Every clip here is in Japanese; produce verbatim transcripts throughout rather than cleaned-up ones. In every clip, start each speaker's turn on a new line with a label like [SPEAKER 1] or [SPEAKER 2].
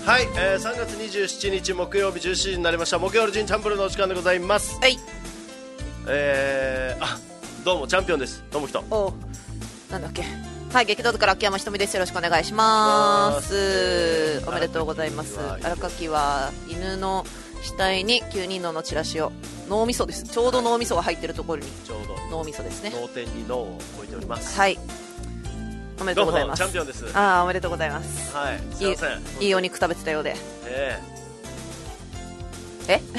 [SPEAKER 1] はい、えー、さんがつにじゅうしちにち木曜日じゅうしちじになりました。木曜日ジンチャンプルのお時間でございます。
[SPEAKER 2] はい。
[SPEAKER 1] えー、あ、どうもチャンピオンです。ともきと。
[SPEAKER 2] おう、なんだっけ。はい、激動から秋山ひとみです。よろしくお願いします。えー、おめでとうございます。荒垣は犬の死体にきゅうにんののチラシを、脳みそです。ちょうど脳みそが入ってるところに、ちょうど脳みそですね。
[SPEAKER 1] 脳天に脳を置いております。
[SPEAKER 2] はい。おめでとうございます。
[SPEAKER 1] どうもチャンピオンです。
[SPEAKER 2] ああ、おめでとうございます。
[SPEAKER 1] はい。すいません。
[SPEAKER 2] いい、いいお肉食べてたようで。
[SPEAKER 1] え
[SPEAKER 2] ー、え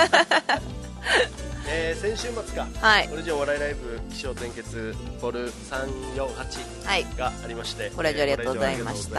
[SPEAKER 1] えー、先週末か、
[SPEAKER 2] はい、
[SPEAKER 1] オリジンお笑いライブ起承転結ボルさんよんはちがありまして、はい、
[SPEAKER 2] ご来場ありがとうございました。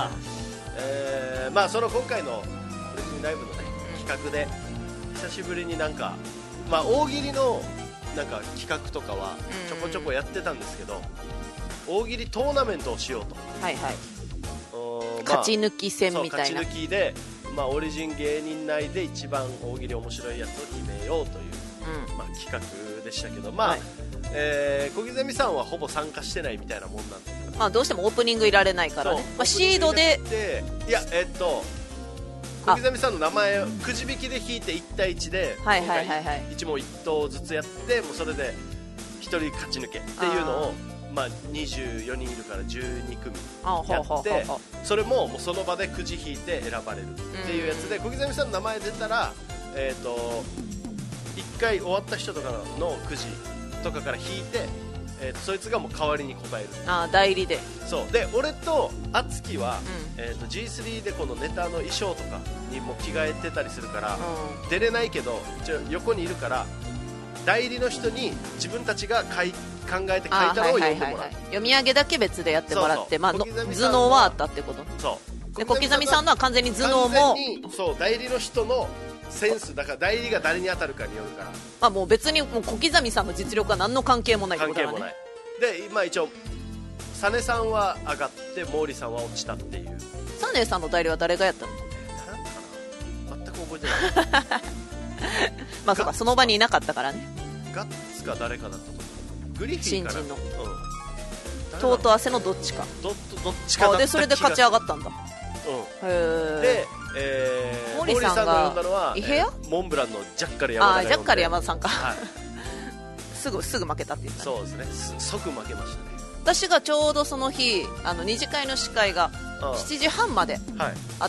[SPEAKER 1] えー、まあその今回のオリジンライブのね、うん、企画で久しぶりになんか、まあ大喜利のなんか企画とかはちょこちょこやってたんですけど、大喜利トーナメントをしようと、
[SPEAKER 2] はいはい、
[SPEAKER 1] まあ、
[SPEAKER 2] 勝ち抜き戦みたいな。
[SPEAKER 1] 勝ち抜きで、まあ、オリジン芸人内で一番大喜利面白いやつを決めようという、うん、まあ、企画でしたけど、まあ、はい、えー、小刻みさんはほぼ参加してないみたいなもんなんですけど、
[SPEAKER 2] まあ、どうしてもオープニングいられないからね、まあ、シードで
[SPEAKER 1] いや、えっと小刻みさんの名前をくじ引きで引いていちたいいちで、
[SPEAKER 2] はいはいはいはい、
[SPEAKER 1] いち問いち答ずつやって、もうそれでひとり勝ち抜けっていうのを、まあ、にじゅうよにんいるからじゅうにくみやって、それももうその場でくじ引いて選ばれるっていうやつで、小刻みさんの名前出たら、えー、といっかい終わった人とかのくじとかから引いて、えー、とそいつがもう代わりに答える。
[SPEAKER 2] あ、代理で。
[SPEAKER 1] そうで、俺とあつきは、うん、えー、と ジースリー でこのネタの衣装とかにも着替えてたりするから、うん、出れないけどちょ横にいるから、代理の人に自分たちが書い考えて書いたのを読んでもらう。
[SPEAKER 2] 読み上げだけ別でやってもらって、まあ、頭脳はあったってこと。
[SPEAKER 1] そう
[SPEAKER 2] で、小刻みさんのは完全に頭脳も、
[SPEAKER 1] そう代理の人のセンスだから、代理が誰に当たるかによるから、
[SPEAKER 2] まあ、もう別にもう小刻みさんの実力は何の関係もないってことだね。
[SPEAKER 1] 関係もないで、まあ、一応サネさんは上がって毛利さんは落ちたっていう。
[SPEAKER 2] サネさんの代理は誰がやったの？
[SPEAKER 1] 誰かな、全く覚えてない
[SPEAKER 2] まあそうか、その場にいなかったからね。
[SPEAKER 1] ガッツか誰かだったと思う。グリフィーかな、
[SPEAKER 2] 新人の、うん、トートアセのどっちか、
[SPEAKER 1] ど, どっちかだった気が。
[SPEAKER 2] でそれで勝ち上がったんだ。
[SPEAKER 1] うん、
[SPEAKER 2] へ
[SPEAKER 1] で、えー、
[SPEAKER 2] 毛利さんが
[SPEAKER 1] 呼んだのは、
[SPEAKER 2] イヘア、
[SPEAKER 1] えー、モンブランのジャッカル山田が呼んで、
[SPEAKER 2] あ、ジャッカル山田さんか、
[SPEAKER 1] はい、
[SPEAKER 2] すぐすぐ負けたって言った、ね、
[SPEAKER 1] そうですね、即負けましたね。
[SPEAKER 2] 私がちょうどその日、あの二次会の司会がしちじはんまであって、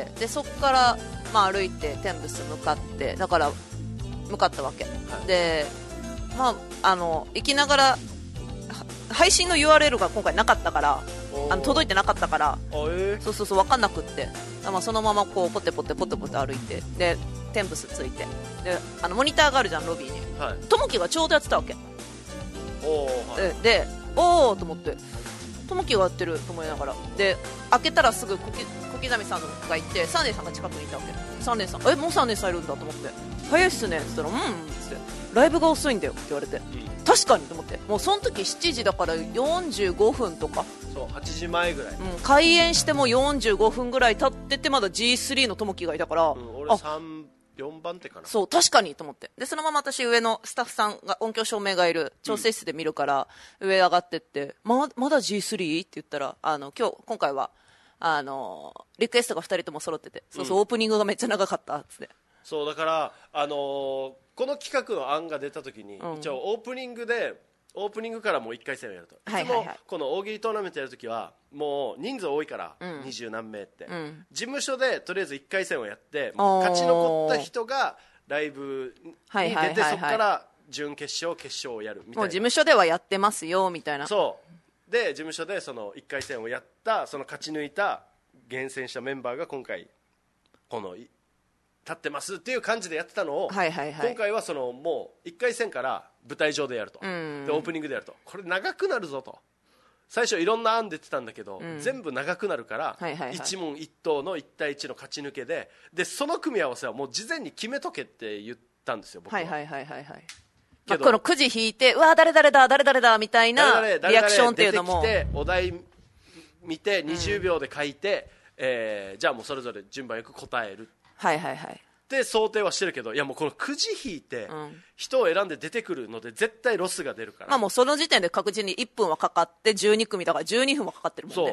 [SPEAKER 2] はい、でそこから、まあ、歩いてテンブス向かって、だから向かったわけ、はい、で、まあ、あの行きながら配信の ユーアールエル が今回なかったから、あの届いてなかったから、えー、そうそうそう、分かんなくって、まあ、そのままこうポテポテポテポテ歩いて、でテンブスついて、であのモニターがあるじゃん、ロビーに、ともきがちょうどやってたわけ。お、はい、で, でおーと思って、ともきがやってると思いながら、で開けたらすぐ小刻みさんがいて、サンデーさんが近くにいたわけ。サンデーさん、え、もうサンデーさんいるんだと思って、早いっすねって言ったら、うんって言って、ライブが遅いんだよって言われて、うん、確かにと思って、もうその時しちじだからよんじゅうごふんとか、
[SPEAKER 1] そうはちじまえぐらい、
[SPEAKER 2] うん、開演してもよんじゅうごふんぐらい経ってて、まだ ジースリー のともきがいたから、うん、
[SPEAKER 1] 俺さん、よんばん手かな。
[SPEAKER 2] そう、確かにと思って、でそのまま私上のスタッフさんが、音響照明がいる調整室で見るから、うん、上上がってって、ま, まだ ジースリー って言ったら、あの今日今回はあのリクエストがふたりとも揃ってて、そうそう、うん、オープニングがめっちゃ長かったっつって。
[SPEAKER 1] そうだから、あのー、この企画の案が出た時に、うん、一応オープニングでオープニングからもういっかい戦をやると、はいはいはい、いつもこの大喜利トーナメントやるときはもう人数多いから二十、うん、何名って、うん、事務所でとりあえずいっかい戦をやって、勝ち残った人がライブに出て、はいはいはいはい、そこから準決勝決勝をやるみたいな。
[SPEAKER 2] もう事務所ではやってますよみたいな。
[SPEAKER 1] そうで、事務所でそのいっかい戦をやった、その勝ち抜いた厳選したメンバーが今回この立ってますっていう感じでやってたのを、はいはいはい、今回はそのもういっかい戦から舞台上でやると、でオープニングでやると、これ長くなるぞと、最初いろんな案出てたんだけど、うん、全部長くなるから、はいはいはい、一問一答のいち対いちの勝ち抜けで、でその組み合わせはもう事前に決めとけって言ったんですよ、僕は。
[SPEAKER 2] はいはいはいはいはい、まあ、このくじ引いて、うわ誰誰だ誰誰だみたいなリアクションっていうのも、
[SPEAKER 1] 出てきてお題見てにじゅうびょうで書いて、うん、えー、じゃあもうそれぞれ順番よく答える、
[SPEAKER 2] はいはいはい、
[SPEAKER 1] で想定はしてるけど、いやもうこのくじ引いて人を選んで出てくるので絶対ロスが出るから、
[SPEAKER 2] まあ、もうその時点で確実にいっぷんはかかってじゅうに組だからじゅうにふんはかかってるもんね。
[SPEAKER 1] そう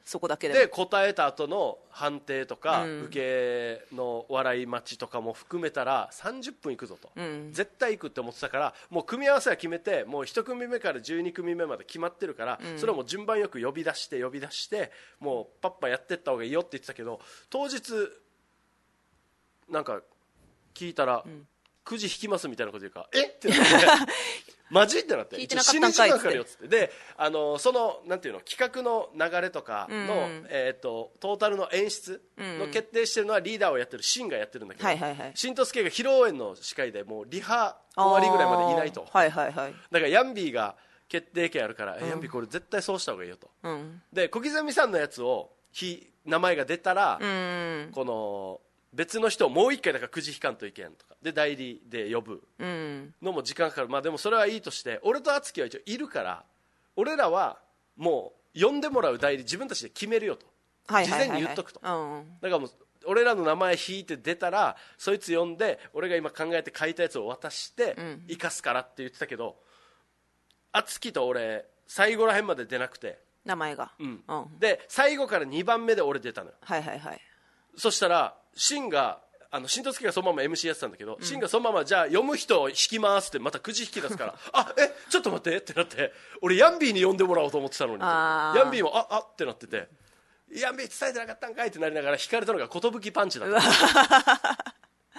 [SPEAKER 2] そこだけで
[SPEAKER 1] で答えた後の判定とか、うん、受けの笑い待ちとかも含めたらさんじゅっぷんいくぞと、うん、絶対いくって思ってたから、もう組み合わせは決めて、もういち組目からじゅうに組目まで決まってるから、うん、それをもう順番よく呼び出して呼び出してもうパッパやってった方がいいよって言ってたけど、当日なんか聞いたら、うん、くじ引きますみたいなこと言うからえってなってマジってなって
[SPEAKER 2] 聞いてなかったんかいっつって、
[SPEAKER 1] であのそのなんていうの企画の流れとかの、うん、えー、とトータルの演出の決定してるのはリーダーをやってるシンがやってるんだけど、
[SPEAKER 2] はいはいはい、
[SPEAKER 1] しんとすけが披露宴の司会でもうリハ終わりぐらいまでいないと、
[SPEAKER 2] はいはいはい、
[SPEAKER 1] だからヤンビーが決定権あるから、うん、ヤンビーこれ絶対そうした方がいいよと、うん、で小刻みさんのやつを名前が出たら、うん、この別の人をもう一回だからくじ引かんといけんとかで代理で呼ぶのも時間かかる、まあでもそれはいいとして、俺と敦貴は一応いるから俺らはもう呼んでもらう代理自分たちで決めるよと、はいはいはいはい、事前に言っとくと、うん、だからもう俺らの名前引いて出たらそいつ呼んで俺が今考えて書いたやつを渡して生かすからって言ってたけど、敦貴と俺最後らへんまで出なくて
[SPEAKER 2] 名前が、
[SPEAKER 1] うんうん、で最後からにばんめで俺出たのよ、
[SPEAKER 2] はいはいはい、
[SPEAKER 1] そしたらシンがあのしんとすけがそのまま エムシー やってたんだけど、うん、シンがそのままじゃあ読む人を引きますってまたくじ引き出すからあえちょっと待ってってなって、俺ヤンビーに呼んでもらおうと思ってたのに、ヤンビーもああってなってて、ヤンビー伝えてなかったんかいってなりながら引かれたのが寿パンチだった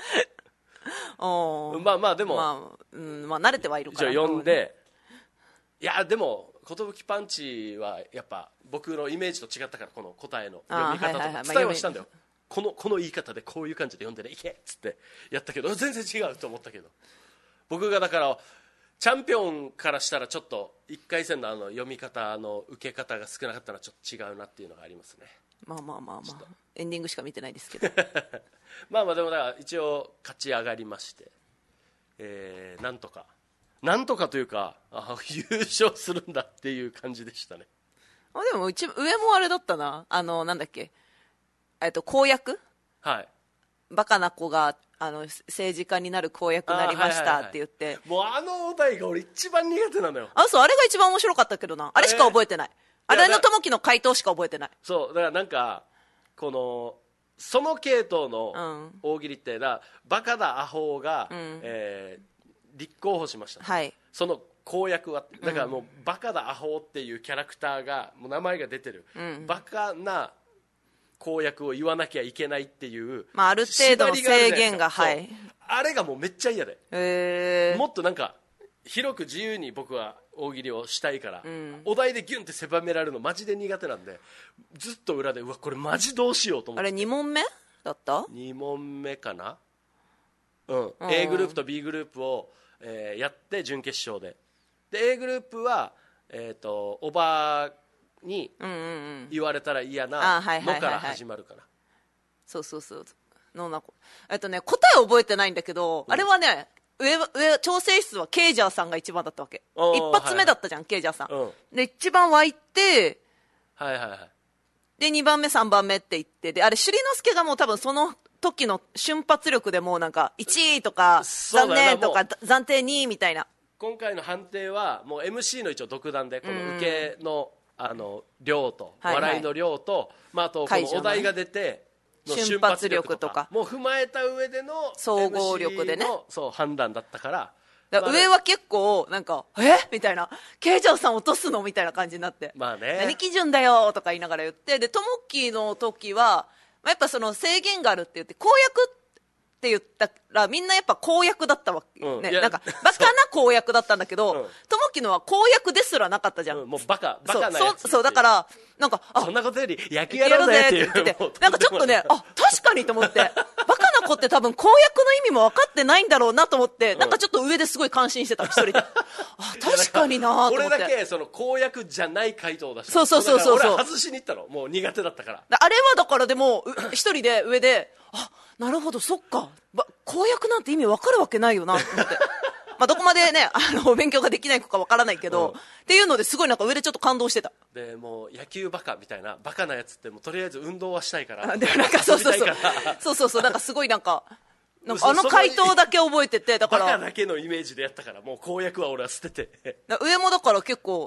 [SPEAKER 1] おまあまあでも、
[SPEAKER 2] まあうんまあ、慣れてはいるから
[SPEAKER 1] じゃあ呼んで、いやでも寿パンチはやっぱ僕のイメージと違ったから、この答えの読み方とか伝えはしたんだよ、この、この言い方でこういう感じで読んでねいけっつってやったけど全然違うと思ったけど、僕がだからチャンピオンからしたらちょっといっかい戦のあの読み方の受け方が少なかったのはちょっと違うなっていうのがありますね。
[SPEAKER 2] まあまあまあまあエンディングしか見てないですけど
[SPEAKER 1] まあまあでもだから一応勝ち上がりまして、えー、なんとかなんとかというかあ優勝するんだっていう感じでしたね。
[SPEAKER 2] あでもうち上もあれだったな、あのなんだっけえっと公約、
[SPEAKER 1] はい、
[SPEAKER 2] バカな子があの政治家になる公約になりましたって言って、はいはいはい、
[SPEAKER 1] もうあのお題が俺一番苦手なのよ。
[SPEAKER 2] あそうあれが一番面白かったけどな、あれしか覚えてない、あれの友樹の回答しか覚えてない。
[SPEAKER 1] そうだからなんかこのその系統の大喜利って、うん、だバカだアホが、うんえー、立候補しました、
[SPEAKER 2] はい、
[SPEAKER 1] その公約はだからもう、うん、バカだアホっていうキャラクターがもう名前が出てる、うん、バカな公約を言わなきゃいけないっていう、
[SPEAKER 2] まあ、ある程度の制限が、はい、
[SPEAKER 1] あれがもうめっちゃ嫌で、
[SPEAKER 2] へー
[SPEAKER 1] もっとなんか広く自由に僕は大喜利をしたいから、うん、お題でギュンって狭められるのマジで苦手なんで、ずっと裏でうわこれマジどうしようと思って。
[SPEAKER 2] あれに問目だった？
[SPEAKER 1] に問目かな、うん、うん、A グループと B グループを、えー、やって準決勝で、で A グループは、えー、とおばに言われたら嫌なのから始まるから、
[SPEAKER 2] そうそうそうのなえっとね答え覚えてないんだけど、うん、あれはね上上調整室はケイジャーさんが一番だったわけ、一発目だったじゃん、はいはい、ケイジャーさん、うん、で一番湧いて、
[SPEAKER 1] はいはいはい、
[SPEAKER 2] でにばんめさんばんめって言って、であれ朱里之助がもう多分その時の瞬発力でもうなんかいちいとか残念とか暫定にいみたいな。
[SPEAKER 1] 今回の判定はもう エムシー の一応独断でこの受けの、あの量と笑いの量と、はいはい、まあ、あとこのお題が出ての瞬発力とかもう踏まえた上での
[SPEAKER 2] 総合力でね、
[SPEAKER 1] そう判断だったから、
[SPEAKER 2] だから上は結構なんかえみたいな、ケイジャーさん落とすのみたいな感じになって、
[SPEAKER 1] まあね、
[SPEAKER 2] 何基準だよとか言いながら言って、でトモッキーの時はやっぱその制限があるって言って公約って言ったらみんなやっぱ公約だったわけ、うん、ね、なんかバカな公約だったんだけど、ともきのは公約ですらなかったじゃん、
[SPEAKER 1] うん、もうバカバカなやつ、
[SPEAKER 2] そうそうだからなんか
[SPEAKER 1] あそんなことより野球やろうぜって言ってて、
[SPEAKER 2] なんかちょっとねあ確かにと思ってバカな子って多分公約の意味も分かってないんだろうなと思って、うん、なんかちょっと上ですごい感心してた一人であ確かになと思って、
[SPEAKER 1] 俺だけその公約じゃない回答を出した、
[SPEAKER 2] そうそうそうそう、
[SPEAKER 1] 俺は外しに行ったの、もう苦手だったから、
[SPEAKER 2] あれはだからでも一人で上であなるほどそっか公約なんて意味分かるわけないよなと思ってまあどこまでねあの勉強ができない子か分からないけど、うん、っていうのですごいなんか上でちょっと感動してた。
[SPEAKER 1] でもう野球バカみたいなバカなやつってもうとりあえず運動はしたいから
[SPEAKER 2] でなんかそうそうそうそうそうそうなんかすごいなんかなんかあの回答だけ覚えてて、だから
[SPEAKER 1] バカだけのイメージでやったからもう公約は俺は捨てて
[SPEAKER 2] 上もだから結構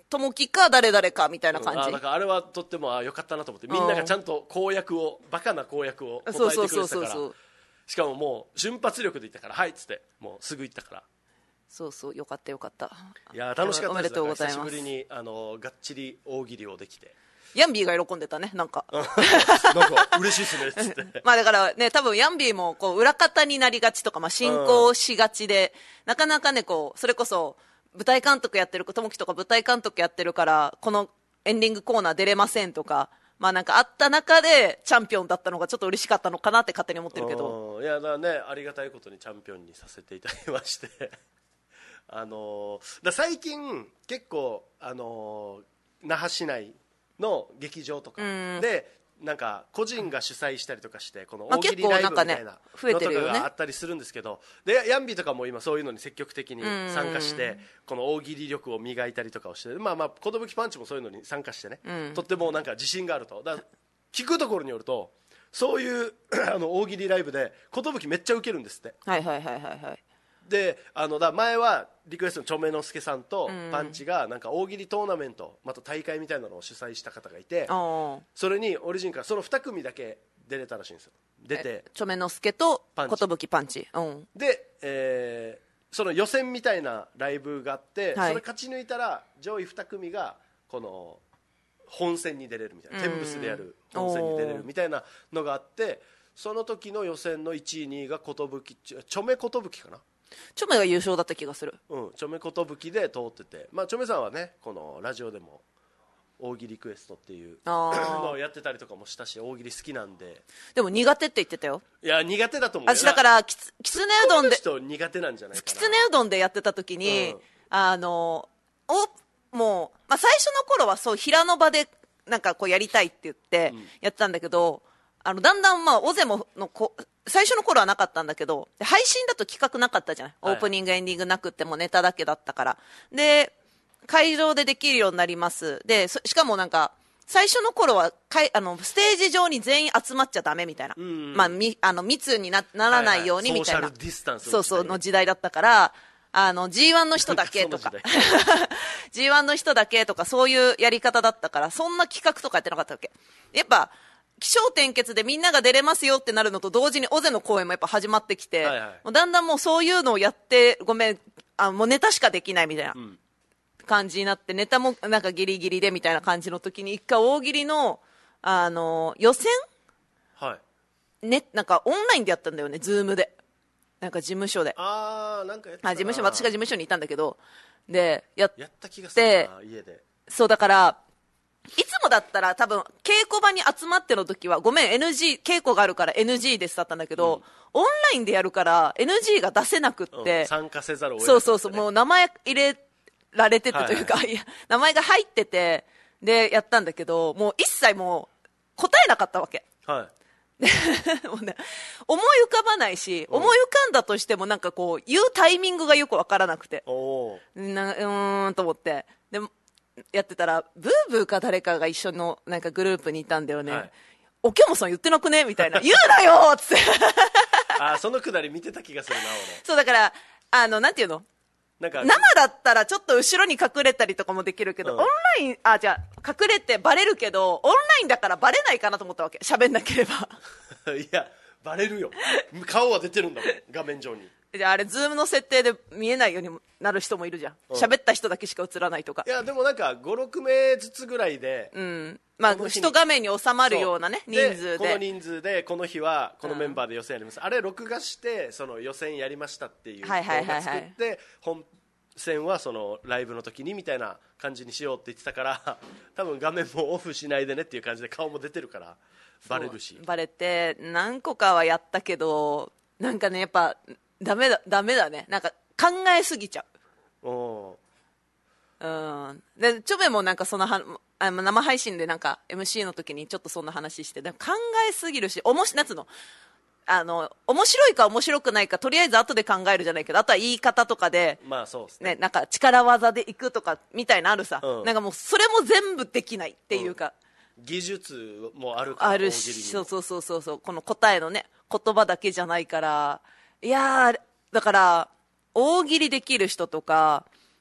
[SPEAKER 2] ともきか誰々かみたいな感じ、うん、
[SPEAKER 1] あだからあれはとってもあよかったなと思って、みんながちゃんと公約をバカな公約を答えてくれてたから、そうそうそうそうしかももう瞬発力で言ったからはいっつってもうすぐ言ったから、
[SPEAKER 2] そうそうよかったよかった。
[SPEAKER 1] いや楽しかったです。久しぶりにあのがっちり大喜利をできて、
[SPEAKER 2] ヤンビーが喜んでたね、なんか
[SPEAKER 1] なんか嬉しいですねっつって
[SPEAKER 2] まあだからね、多分ヤンビーもこう裏方になりがちとか、まあ、進行しがちで、うん、なかなかねこうそれこそ舞台監督やってるともきとか舞台監督やってるからこのエンディングコーナー出れませんとか、まあなんかあった中でチャンピオンだったのがちょっと嬉しかったのかなって勝手に思ってるけど、
[SPEAKER 1] いやだね、ありがたいことにチャンピオンにさせていただきましてあのだ最近結構あの那覇市内の劇場とかでなんか個人が主催したりとかしてこの大喜利ライブみたいなのとかがあったりするんですけど、でヤンビーとかも今そういうのに積極的に参加してこの大喜利力を磨いたりとかをして、まあまあ寿パンチもそういうのに参加してね、とってもなんか自信があると。だ聞くところによるとそういうあの大喜利ライブで寿めっちゃウケるんですって。
[SPEAKER 2] はいはいはいはいはい。
[SPEAKER 1] であのだ前はリクエストのちょめのすけさんとパンチがなんか大喜利トーナメントまた大会みたいなのを主催した方がいて、それにオリジンからそのに組だけ出れたらしいんですよ。出て
[SPEAKER 2] ちょめのすけと寿パンチ、うん、
[SPEAKER 1] で、えー、その予選みたいなライブがあって、はい、それ勝ち抜いたら上位に組がこの本戦に出れるみたいな、天ブスでやる本戦に出れるみたいなのがあって、その時の予選のいちいにいが寿ちょめ寿かな、
[SPEAKER 2] チョメが優勝だった気がする。
[SPEAKER 1] うん、チョメ寿で通ってて、まあ、チョメさんはねこのラジオでも大喜利クエストっていうのをやってたりとかもしたし、大喜利好きなんで。
[SPEAKER 2] でも苦手って言ってたよ。
[SPEAKER 1] いや苦手だと思うよ。
[SPEAKER 2] 私だからきつきつねうどんで
[SPEAKER 1] 人苦手なんじゃないかな。
[SPEAKER 2] きつねうどんでやってた時に、うん、あのおもう、まあ、最初の頃はそう平の場でなんかこうやりたいって言ってやってたんだけど、うん、あのだんだんまあオゼモのこ最初の頃はなかったんだけど、配信だと企画なかったじゃない、はい、オープニングエンディングなくってもネタだけだったから。で会場でできるようになります。でしかもなんか最初の頃はかいあのステージ上に全員集まっちゃダメみたいな、うんうん、まあ、みあの密に な, ならないようにみたいな、はいはい、ソーシャルディスタンスそうそうの時代だったから、あの ジーワン の人だけとかジーワン の人だけとかそういうやり方だったから、そんな企画とかやってなかったわけ。やっぱ起承転結でみんなが出れますよってなるのと同時にオゼの公演もやっぱ始まってきて、はいはい、もうだんだんもうそういうのをやってごめんあもうネタしかできないみたいな、うん感じになって、ネタもなんかギリギリでみたいな感じの時に一回大喜利の、あのー、予選、はいね、なんかオンラインでやったんだよね、ズームでなんか事務所で
[SPEAKER 1] あーなんかやってたな、
[SPEAKER 2] 事務所私が事務所にいたんだけど、でやって
[SPEAKER 1] やった気がするな家で。
[SPEAKER 2] そうだからいつもだったら多分稽古場に集まっての時はごめん エヌジー 稽古があるから エヌジー ですだったんだけど、うん、オンラインでやるから エヌジー が出せなくって、うん、
[SPEAKER 1] 参加せざるを得なかった、ね、
[SPEAKER 2] そうそうそうもう名前入れられててというか、はいはい、いや名前が入っててでやったんだけど、もう一切もう答えなかったわけ、はい、もうね、思い浮かばないし、思い浮かんだとしてもなんかこう言うタイミングがよくわからなくて、おなうーんと思ってでやってたらブーブーか誰かが一緒のなんかグループにいたんだよね、はい、おきょもさん言ってなくねみたいな言うなよっつって
[SPEAKER 1] あそのくだり見てた気がするな俺。
[SPEAKER 2] そうだからあのなんていうのなんか生だったらちょっと後ろに隠れたりとかもできるけど、うん、オンラインあじゃあ隠れてバレるけどオンラインだからバレないかなと思ったわけ、喋んなければ
[SPEAKER 1] いやバレるよ顔は出てるんだもん画面上に。
[SPEAKER 2] じゃああれズームの設定で見えないようになる人もいるじゃん、喋、うん、った人だけしか映らないとか。
[SPEAKER 1] いやでもなんかごろくめいずつぐらいで、
[SPEAKER 2] うんまあ、一画面に収まるようなね人数で
[SPEAKER 1] この人数でこの日はこのメンバーで予選やります、うん、あれ録画してその予選やりましたっていう動画作って本戦はそのライブの時にみたいな感じにしようって言ってたから多分画面もオフしないでねっていう感じで顔も出てるからバレるし、
[SPEAKER 2] バレて何個かはやったけどなんかねやっぱダメだダメだね、なんか考えすぎちゃう。おうんでチョベもなんかそのはあの生配信でなんか エムシー の時にちょっとそんな話して考えすぎるしおもしなんつうのあの面白いか面白くないかとりあえず後で考えるじゃないけど、あとは言い方とかで、
[SPEAKER 1] まあそうですね、
[SPEAKER 2] ねなんか力技でいくとかみたいなあるさ、うん、なんかもうそれも全部できないっていうか、
[SPEAKER 1] うん、技術もあるから
[SPEAKER 2] あるし、そうそうそうそうそうこの答えのね言葉だけじゃないから、いやだから大喜利できる人とか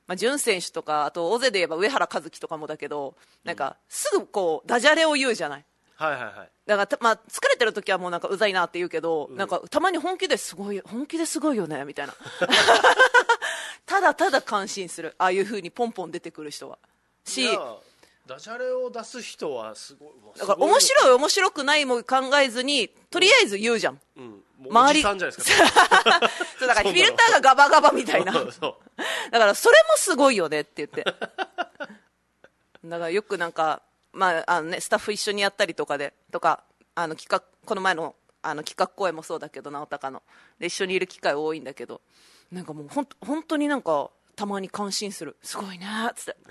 [SPEAKER 2] まあ、潤選手とかあと大勢で言えば上原和樹とかもだけどなんかすぐこうダジャレを言うじゃない。
[SPEAKER 1] はいはいはい。
[SPEAKER 2] だからまあ、疲れてる時はもうなんかうざいなって言うけど、うん、なんかたまに本気ですごい本気ですごいよねみたいなただただ感心する、ああいう風にポンポン出てくる人はし、
[SPEAKER 1] ダジャレを出す人はすごい。
[SPEAKER 2] だから面白い面白くないも考えずにとりあえず言うじゃん、うん、
[SPEAKER 1] もうおじさんじゃないですか
[SPEAKER 2] そうだからフィルターがガバガバみたいなそうだからそれもすごいよねって言ってだからよくなんか、まああのね、スタッフ一緒にやったりとかでとかあの企画この前のあの企画公演もそうだけど直高ので一緒にいる機会多いんだけどなんかもうほん本当になんかたまに感心する、すごいねっつって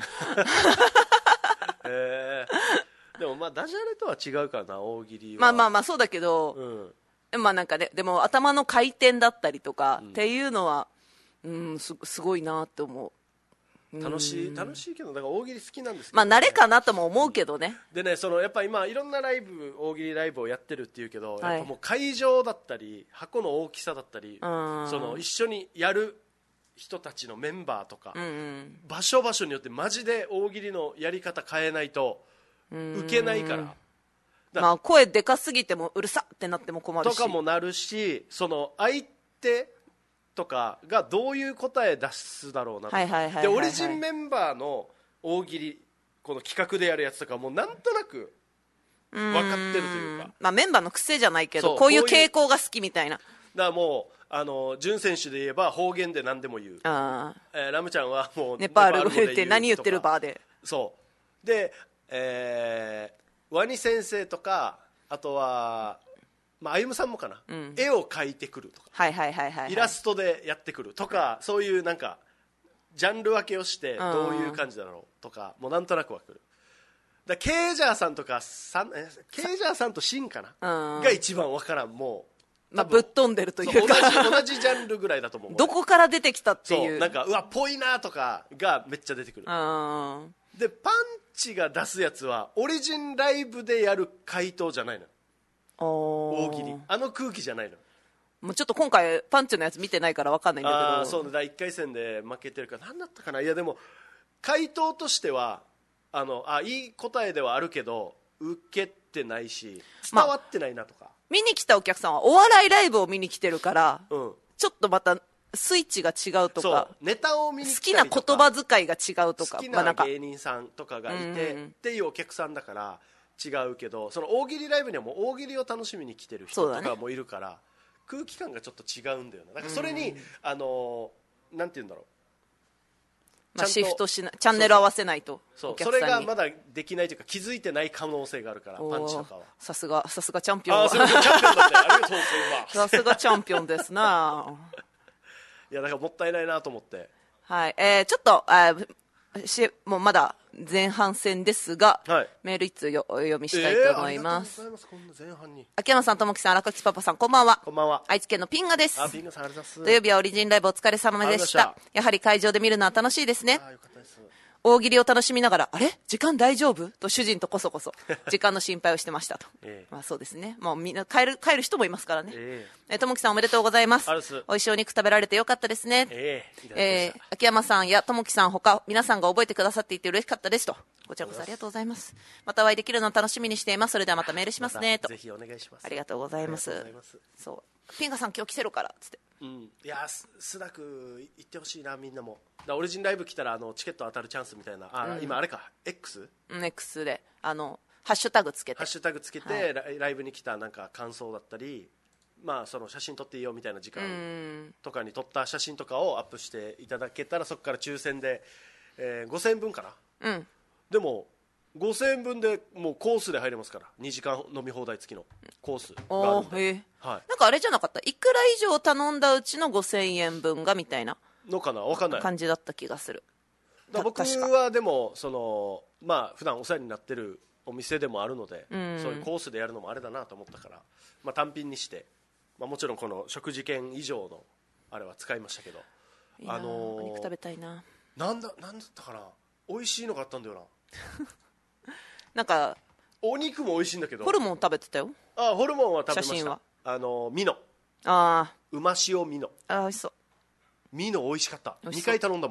[SPEAKER 1] へーでもまあダジャレとは違うからな大喜利は。
[SPEAKER 2] まあまあまあそうだけど、うん、まあなんかねでも頭の回転だったりとか、うん、っていうのは、うん、す, すごいなって思う。
[SPEAKER 1] 楽しい楽しいけどだから大喜利好きなんですけ
[SPEAKER 2] ど、ね、まあ慣れかなとも思うけどね、
[SPEAKER 1] うん、でねそのやっぱ今いろんなライブ大喜利ライブをやってるっていうけど、はい、やっぱもう会場だったり箱の大きさだったり、その一緒にやる人たちのメンバーとか、うんうん、場所場所によってマジで大喜利のやり方変えないとウケないから、
[SPEAKER 2] だまあ、声でかすぎてもうるさってなっても困るし
[SPEAKER 1] とかもなるし、その相手とかがどういう答え出すだろうなと、でオリジンメンバーの大喜利この企画でやるやつとかもなんとなく分かってるというか、
[SPEAKER 2] まあ、メンバーの癖じゃないけどこういう傾向が好きみたいな。
[SPEAKER 1] だからもうあの潤選手で言えば方言で何でも言う、あ、えー、ラムちゃんはもう
[SPEAKER 2] ネパール語で言って何言ってるバーで
[SPEAKER 1] そうで、えー、ワニ先生とかあとは、まあ、歩夢さんもかな、うん、絵を描いてくるとか、はいはいはいはいはい、イラストでやってくるとか、そういうなんかジャンル分けをしてどういう感じだろうとかもうなんとなく分かる。だケイジャーさんとかさんえケイジャーさんとシンかなが一番分からん、もう
[SPEAKER 2] まあ、ぶっ飛んでるというか
[SPEAKER 1] 同じ、同じジャンルぐらいだと思う
[SPEAKER 2] どこから出てきたっていう、
[SPEAKER 1] そうなんかうわぽいなとかがめっちゃ出てくる。でパンチが出すやつはオリジンライブでやる回答じゃないの、大喜利あの空気じゃないの。
[SPEAKER 2] もうちょっと今回パンチのやつ見てないから分かんないんだけど、
[SPEAKER 1] あそうね、だいっかい戦で負けてるから何だったかな。いやでも回答としてはあのあいい答えではあるけど受けてないし伝わってないなとか、まあ
[SPEAKER 2] 見に来たお客さんはお笑いライブを見に来てるから、うん、ちょっとまたスイッチが違うとか、
[SPEAKER 1] ネタを見に来たりとか
[SPEAKER 2] 好きな言葉遣いが違うとか、
[SPEAKER 1] 好きな芸人さんとかがいて、まあ、っていうお客さんだから違うけど、その大喜利ライブにはもう大喜利を楽しみに来てる人とかもいるから、ね、空気感がちょっと違うんだよな。だからそれにあのなんて言うんだろう、
[SPEAKER 2] まあ、シフトしなチャンネル合わせないと、
[SPEAKER 1] そうそうそれがまだできないというか気づいてない可能性があるから、パンチとかは
[SPEAKER 2] さすがさすがチャンピオンは
[SPEAKER 1] あすみませんチャンピオンだってありがとうございます
[SPEAKER 2] さすがチャンピオンですない
[SPEAKER 1] やだからもったいないなと思って、
[SPEAKER 2] はい、えー、ちょっとあしもうまだ前半戦ですが、はい、メールいつよお読みしたいと思います、えー、ありがとうございます。こんな前半に秋山さん、ともきさん、荒垣パパさん、こんばんは。
[SPEAKER 1] こんばんは。
[SPEAKER 2] 愛知県のピンガです。
[SPEAKER 1] あピンガさんありがとうございます。
[SPEAKER 2] 土曜日はオリジンライブお疲れ様でした。したやはり会場で見るのは楽しいですね。
[SPEAKER 1] あよかったです。
[SPEAKER 2] 大喜利を楽しみながら、あれ時間大丈夫と主人とこそこそ時間の心配をしてましたと、ええ、まあそうですね、もうみんな帰る帰る人もいますからね。ええ、ともきさんおめでとうございます。おいしいお肉食べられてよかったですね。えええー、秋山さんやともきさんほか皆さんが覚えてくださっていて嬉しかったですと。こちらこそありがとうございます。またお会いできるのを楽しみにしています。それではまたメールしますねと。
[SPEAKER 1] ぜひお願いします。
[SPEAKER 2] ありがとうございます。そうピンガさん今日来てるからっつって、
[SPEAKER 1] うん、いやスダク行ってほしいな。みんなもだオリジンライブ来たらあのチケット当たるチャンスみたいなあ、うん、今あれか X？
[SPEAKER 2] うん X であのハッシュタグつけて
[SPEAKER 1] ハッシュタグつけて、はい、ラ, ライブに来たなんか感想だったり、まあその写真撮っていいよみたいな時間とかに撮った写真とかをアップしていただけたらそこから抽選で、えー、ごせんえんぶんかな、うん、でもごせんえんぶんでもうコースで入れますからにじかん飲み放題付きのコースがあるんで、へ
[SPEAKER 2] はい、なんかあれじゃなかったいくら以上頼んだうちのごせんえんぶんがみたいな
[SPEAKER 1] のかな分かんない
[SPEAKER 2] 感じだった気がする。
[SPEAKER 1] だ僕はでもそのまあ普段お世話になってるお店でもあるので、うん、そういうコースでやるのもあれだなと思ったから、まあ、単品にして、まあ、もちろんこの食事券以上のあれは使いましたけど、
[SPEAKER 2] いいな、あのー、お肉食べたいな。
[SPEAKER 1] なんだなんだったかな美味しいのがあったんだよな
[SPEAKER 2] なんか
[SPEAKER 1] お肉も美味しいんだけど
[SPEAKER 2] ホルモン食べてたよ。
[SPEAKER 1] あホルモンは食べました。
[SPEAKER 2] 写真は
[SPEAKER 1] あのミノ
[SPEAKER 2] あ
[SPEAKER 1] うま塩ミノ
[SPEAKER 2] あ美味しそう。
[SPEAKER 1] ミノ美味しかった。にかい頼んだもん。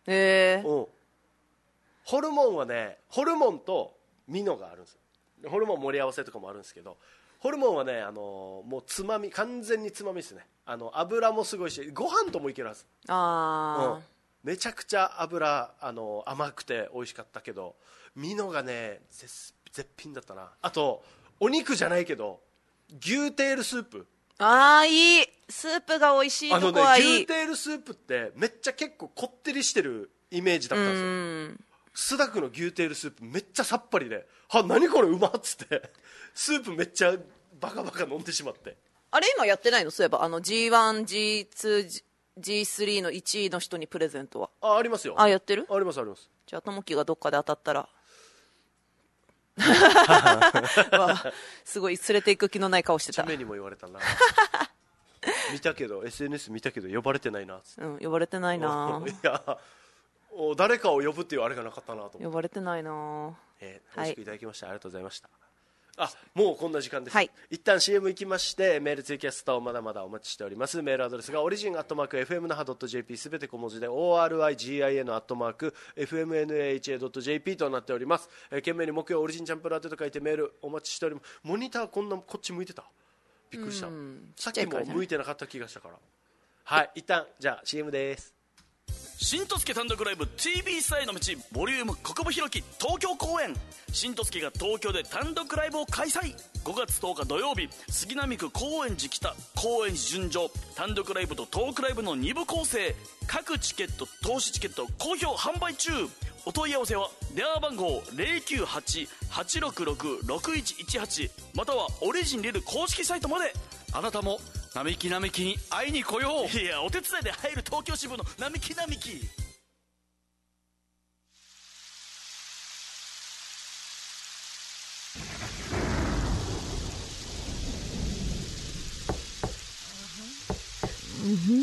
[SPEAKER 2] へえ。
[SPEAKER 1] ホルモンはね、ホルモンとミノがあるんですよ。ホルモン盛り合わせとかもあるんですけど、ホルモンはね、あのー、もうつまみ、完全につまみですね。あの油もすごいし、ご飯ともいけるはず。
[SPEAKER 2] あ、
[SPEAKER 1] うん、めちゃくちゃ油、あのー、甘くて美味しかったけど、ミノがね 絶, 絶品だったな。あとお肉じゃないけど牛テールスープ。
[SPEAKER 2] ああ、いい。スープが美味しいとこはいい。
[SPEAKER 1] あのね、牛テールスープってめっちゃ結構こってりしてるイメージだったんですよ。スダクの牛テールスープめっちゃさっぱりで、は、何これうまっつってスープめっちゃバカバカ飲んでしまって。
[SPEAKER 2] あれ今やってないの？そういえばあの ジーワン、ジーツー、ジースリー のいちいの人にプレゼントは。
[SPEAKER 1] あ、ありますよ。
[SPEAKER 2] あ、やってる？
[SPEAKER 1] ありますあります。
[SPEAKER 2] じゃあともきがどっかで当たったらすごい連れていく気のない顔してた。
[SPEAKER 1] 地面にも言われたな見たけど エスエヌエス 見たけど呼ばれてないなっつって。
[SPEAKER 2] うん、呼ばれてないな。
[SPEAKER 1] いや、誰かを呼ぶっていうあれがなかったなと思って。
[SPEAKER 2] 呼ばれてないな。
[SPEAKER 1] えー、美味しくいただきました、はい、ありがとうございました。あ、もうこんな時間です、
[SPEAKER 2] はい、
[SPEAKER 1] 一旦 シーエム 行きまして、メールツイキャストをまだまだお待ちしております。メールアドレスがオリジンアットマーク エフエムナハドットジェーピー、 すべて小文字で オーアールアイジーアイエヌ アットマーク エフエムエヌエイチエードットジェーピー となっております。えー、懸命に木曜オリジンチャンプラーテと書いてメールお待ちしております。モニターこんなこっち向いてた、びっくりした。さっきも向いてなかった気がしたから。はい、一旦じゃあ シーエム です。
[SPEAKER 3] 新十助単独ライブ ティービー スターへの道ボリューム国分弘樹東京公演。新十助が東京で単独ライブを開催。ごがつとおか土曜日、杉並区高円寺北高円寺純情単独ライブとトークライブのに部構成。各チケット投資チケット好評販売中。お問い合わせは電話番号 ゼロきゅうはち はちろくろく ろくいちいちはち またはオリジンリル公式サイトまで。あなたも並木並木に会いに来よう。いや、お手伝いで入る東京支部の並木並木。
[SPEAKER 2] うんふん。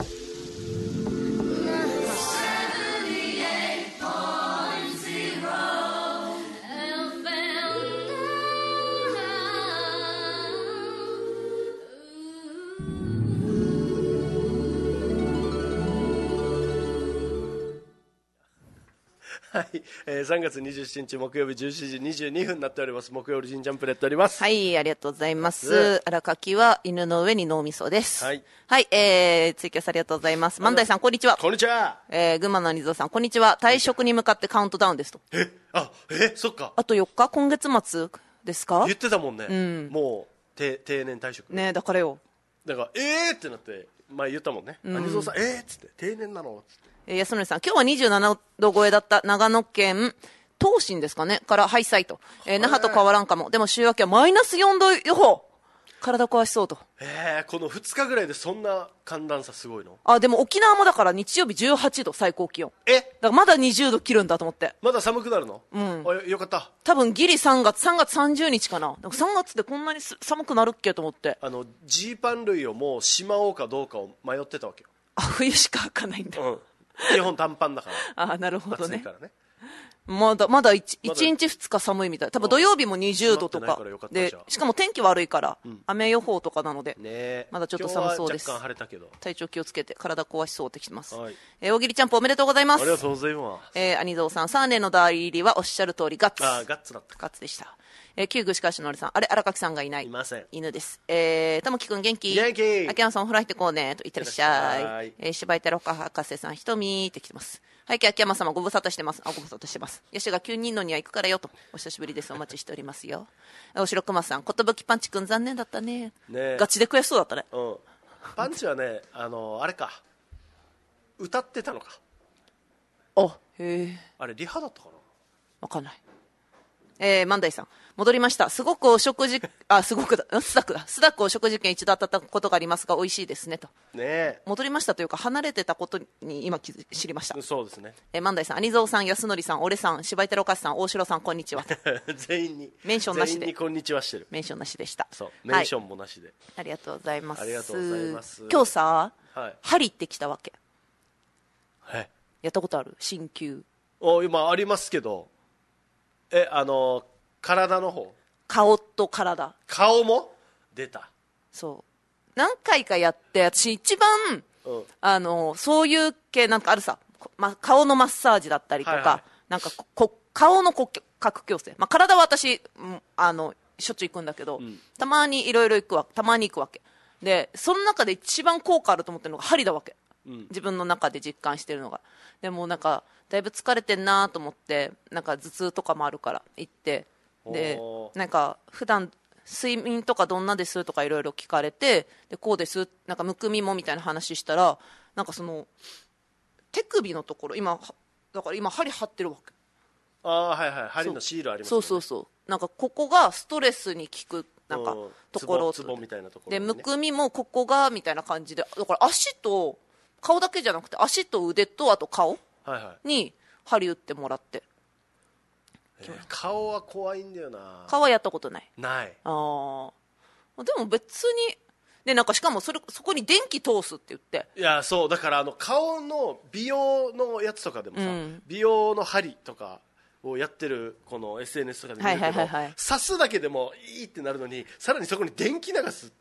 [SPEAKER 1] はい、えー、さんがつにじゅうしちにち木曜日じゅうしちじにじゅうにふんになっております。木曜日ジンジャンプレットおります。
[SPEAKER 2] はい、ありがとうございます。荒垣は犬の上に脳みそです。
[SPEAKER 1] はい、
[SPEAKER 2] はい、えー、ツイキャスありがとうございます。万代さんこんにちは。
[SPEAKER 1] こんにちは。
[SPEAKER 2] えー、群馬のニゾさんこんにちは。退職に向かってカウントダウンですと。
[SPEAKER 1] え、あ、え、そっか。
[SPEAKER 2] あとよっか、今月末ですか。
[SPEAKER 1] 言ってたもんね。
[SPEAKER 2] うん、
[SPEAKER 1] もう定定年退職
[SPEAKER 2] ね。だからよ。
[SPEAKER 1] だからえーってなって前言ったもんね。ニゾさんえーっつって定年なのっつって。
[SPEAKER 2] えー、安則さん今日はにじゅうななど超えだった長野県東進ですかねからハイサイと、えー、那覇と変わらんかも。でも週明けはマイナスよんど予報。体壊しそうと。
[SPEAKER 1] えー、このふつかぐらいでそんな寒暖差すごいの。
[SPEAKER 2] あ、でも沖縄もだから日曜日じゅうはちど最高気温。
[SPEAKER 1] え、だか
[SPEAKER 2] らまだにじゅうど切るんだと思って。
[SPEAKER 1] まだ寒くなるの。
[SPEAKER 2] うん、
[SPEAKER 1] あ、 よ, よかった。
[SPEAKER 2] 多分ギリさんがつさんがつさんじゅうにちかな。さんがつでこんなに寒くなるっけと思って。
[SPEAKER 1] あのジーパン類をもうしまおうかどうかを迷ってたわけよ。
[SPEAKER 2] あ、冬しか履かないんだ。
[SPEAKER 1] うん、基本短パンだから
[SPEAKER 2] あ、なるほどね。
[SPEAKER 1] 暑いからね。
[SPEAKER 2] まだまだ 1, いちにちふつか寒いみたい。多分土曜日もにじゅうどとかで、しかも天気悪いから、うん、雨予報とかなので、ね、まだちょっと寒そうです。
[SPEAKER 1] 今日は若干晴れたけど
[SPEAKER 2] 体調気をつけて体壊しそうってきてます、
[SPEAKER 1] はい。
[SPEAKER 2] えー、大喜利チャンプおめでとうございます。
[SPEAKER 1] ありがとうございます。
[SPEAKER 2] えー、兄蔵さんさんねんの代入りはおっしゃる通りガッツ。
[SPEAKER 1] あ、ガッツだった。
[SPEAKER 2] ガッツでした。えー、旧具しかしのりさん、あれ荒垣さんがいない。
[SPEAKER 1] いません。
[SPEAKER 2] 犬です。えー、ともきくん元気。
[SPEAKER 1] 元気。
[SPEAKER 2] 秋山さんお風呂入ってこうねと言ってらっしゃい。えー、芝居太郎か博士さんひとみってきてます。はい、秋山様ご無沙汰してます。あ、ご無沙汰してます。よしがきゅうにんのには行くからよと。お久しぶりです。お待ちしておりますよ。おしろくまさん、ことぶきパンチくん残念だったね。ね、ガチで悔しそうだったね。
[SPEAKER 1] うん。パンチはね、あのあれか。歌ってたのか。
[SPEAKER 2] あ、へえ。
[SPEAKER 1] あれリハだったかな。
[SPEAKER 2] わかんない。えー、万代さん戻りました。すごくお食事あすごくだスダックだスダックお食事券一度当たったことがありますが美味しいですねと。
[SPEAKER 1] ね、
[SPEAKER 2] 戻りましたというか離れてたことに今知りました。
[SPEAKER 1] そうですね。
[SPEAKER 2] えー、万代さん、兄蔵さん、安則さん、俺さん、柴井太郎かしさん、大城さんこんにちは。
[SPEAKER 1] 全員に
[SPEAKER 2] メンションなしで。
[SPEAKER 1] 全員にこんにちはしてる。
[SPEAKER 2] メンションなしでした。
[SPEAKER 1] そうメンションもなしで、はい、
[SPEAKER 2] ありがとうございます。
[SPEAKER 1] ありがとうございます。
[SPEAKER 2] 今日さ、
[SPEAKER 1] はい、
[SPEAKER 2] 針ってきたわけ。
[SPEAKER 1] はい、
[SPEAKER 2] やったことある？鍼灸。
[SPEAKER 1] お今ありますけど、えあの体の方、
[SPEAKER 2] 顔と体、
[SPEAKER 1] 顔も出た。そう
[SPEAKER 2] 何回かやって私一番、うん、あのそういう系なんかあるさ、 ま、顔のマッサージだったりとか、はいはい、なんかこ顔の骨格矯正、まあ、体は私あのしょっちゅう行くんだけど、うん、たまにいろいろ行くわたまに行くわけで、その中で一番効果あると思ってるのが針だわけ、うん、自分の中で実感してるのが。でもなんかだいぶ疲れてんなと思って、なんか頭痛とかもあるから行って、でなんか普段睡眠とかどんなですとかいろいろ聞かれて、でこうですなんかむくみもみたいな話したら、なんかその手首のところ今だから今針貼ってるわけ。
[SPEAKER 1] ああはいはい、針のシールありますよね。
[SPEAKER 2] そうそうそう、なんかここがストレスに効くなんかところ
[SPEAKER 1] ツボみたいなところ、
[SPEAKER 2] ね、でむくみもここがみたいな感じで、だから足と顔だけじゃなくて足と腕とあと顔に針打ってもらって、
[SPEAKER 1] はいはい、えー、顔は怖いんだよな。
[SPEAKER 2] 顔はやったことない。
[SPEAKER 1] ない。
[SPEAKER 2] ああでも別にで、なんかしかもそれそこに電気通すって言って、
[SPEAKER 1] いやそうだからあの顔の美容のやつとかでもさ、うん、美容の針とかをやってるこの エスエヌエス とかで見るけど、はいはいはいはい、刺すだけでもいいってなるのに、さらにそこに電気流すって。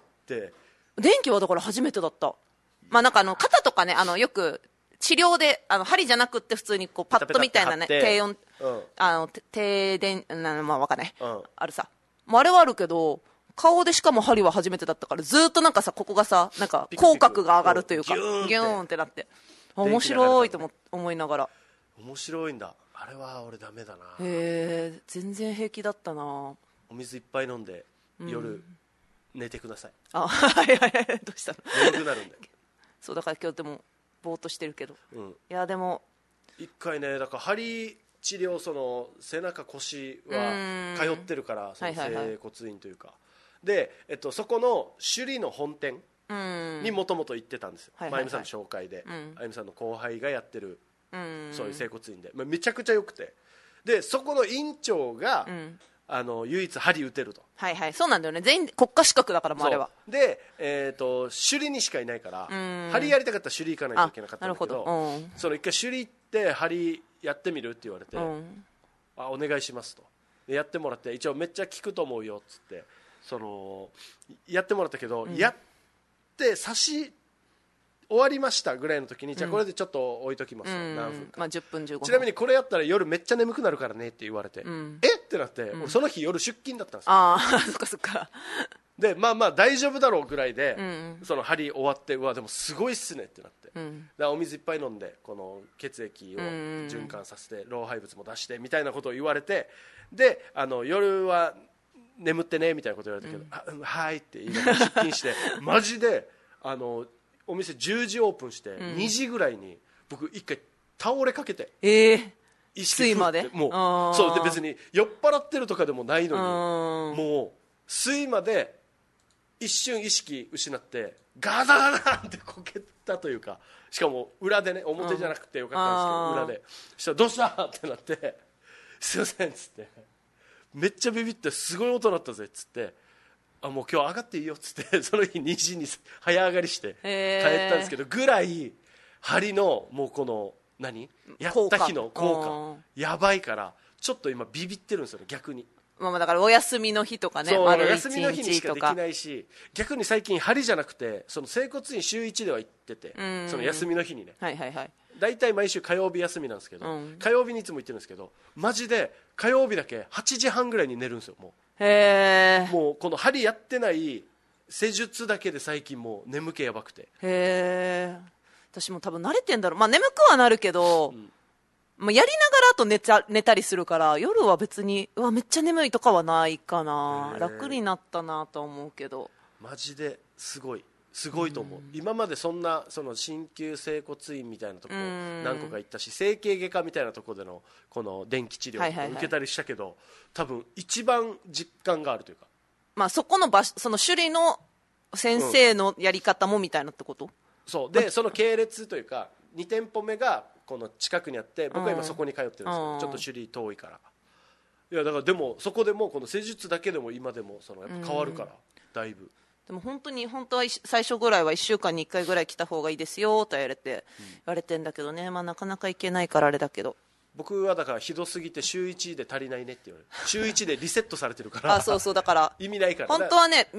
[SPEAKER 2] 電気はだから初めてだった。まあなんかあの肩とかね、あのよく治療であの針じゃなくって普通にこうパッドみたいなね、低温、うん、あの低電なまあわかんない、うん、あるさ、もうあれはあるけど顔でしかも針は初めてだったから、ずっとなんかさここがさなんか口角が上がるというか、ギューンってなって面白いと思思いながら。
[SPEAKER 1] 面白いんだ。あれは俺ダメだな。
[SPEAKER 2] へえ、全然平気だったな。お
[SPEAKER 1] 水いっぱい飲んで夜寝てください。
[SPEAKER 2] あはいはいはい、どうしたの。
[SPEAKER 1] 眠くなるんで。
[SPEAKER 2] そうだから今日でもぼーっとしてるけど、うん、いやでも
[SPEAKER 1] 一回ね、だから針治療、その背中腰は通ってるから、その整骨院というか、はいはいはい、で、えっと、そこの首里の本店にもともと行ってたんですよ、はいはいはい、まゆみさんの紹介で、うん、あゆみさんの後輩がやってるそういう整骨院で、まあ、めちゃくちゃ良くて、でそこの院長が、うん、あの唯一針打てると。
[SPEAKER 2] はいはい、そうなんだよね、全員国家資格だからもうあれは。
[SPEAKER 1] で、えー、と首里にしかいないから、針やりたかったら首里行かないといけなかったんだけど、ど、うん、その一回首里行って針やってみるって言われて、うん、あお願いしますと。でやってもらって、一応めっちゃ効くと思うよっつってそのやってもらったけど、うん、やって刺し終わりましたぐらいの時に、じゃあこれでちょっと置いときます、うん、何分か、
[SPEAKER 2] まあ、じゅっぷんじゅうごふん。
[SPEAKER 1] ちなみにこれやったら夜めっちゃ眠くなるからねって言われて、うん、えってなって、うん、俺その日夜出勤だったんですよ。
[SPEAKER 2] ああそっかそっか。
[SPEAKER 1] でまあまあ大丈夫だろうぐらいで、うん、その針終わって、うわでもすごいっすねってなって、うん、だお水いっぱい飲んでこの血液を循環させて、老廃物も出してみたいなことを言われて、であの夜は眠ってねみたいなこと言われたけど、うん、あはいって言いながら出勤してマジであのお店じゅうじオープンして、うん、にじぐらいに僕一回倒れかけて、
[SPEAKER 2] えー、意識まで
[SPEAKER 1] もうそうで、別に酔っ払ってるとかでもないのに、もう睡魔で一瞬意識失ってガザガザってこけたというか、しかも裏でね、表じゃなくてよかったんですけど、裏でそしたらどうしたってなって、すいませんっつって、めっちゃビビって、すごい音鳴ったぜっつって、あもう今日上がっていいよっつってその日にじに早上がりして帰ったんですけど、ぐらい針のもうこの何やった日の効果やばいから、ちょっと今ビビってるんですよね逆に。
[SPEAKER 2] まあだからお休みの日とかね、
[SPEAKER 1] そうお休みの日にしかできないし、逆に最近針じゃなくてその整骨院週いちでは行ってて、その休みの日にね、
[SPEAKER 2] はいはいはい、
[SPEAKER 1] だいたい毎週火曜日休みなんですけど、うん、火曜日にいつも行ってるんですけど、マジで火曜日だけはちじはんぐらいに寝るんですよ。もう
[SPEAKER 2] へ
[SPEAKER 1] もうこの針やってない施術だけで最近もう眠気やばくて、へ
[SPEAKER 2] え、私も多分慣れてんだろう、まあ眠くはなるけど、うんまあ、やりながらあと 寝, た寝たりするから、夜は別にうわめっちゃ眠いとかはないかな、楽になったなと思うけど、
[SPEAKER 1] マジですごいすごいと思う、うん、今までそんなその鍼灸整骨院みたいなところ何個か行ったし、整形外科みたいなところでのこの電気治療を受けたりしたけど、はいはいはい、多分一番実感があるというか、
[SPEAKER 2] まあ、そこの場所、その種類の先生のやり方もみたいなってこと、うん、
[SPEAKER 1] そうで、その系列というかに店舗目がこの近くにあって、僕は今そこに通ってるんですけど、ちょっと種類遠いから、いやだからでもそこでもこの施術だけでも今でもそのやっぱ変わるから、だいぶ。
[SPEAKER 2] でも本当に本当は最初ぐらいはいっしゅうかんにいっかいぐらい来た方がいいですよと言われて、うん、言われてんだけどね、まあ、なかなか行けないからあれだけど、
[SPEAKER 1] 僕はだからひどすぎて週いちで足りないねって言われる週いちでリセットされてるから
[SPEAKER 2] あそうそうだから
[SPEAKER 1] 意味ないから、
[SPEAKER 2] 本当はねみ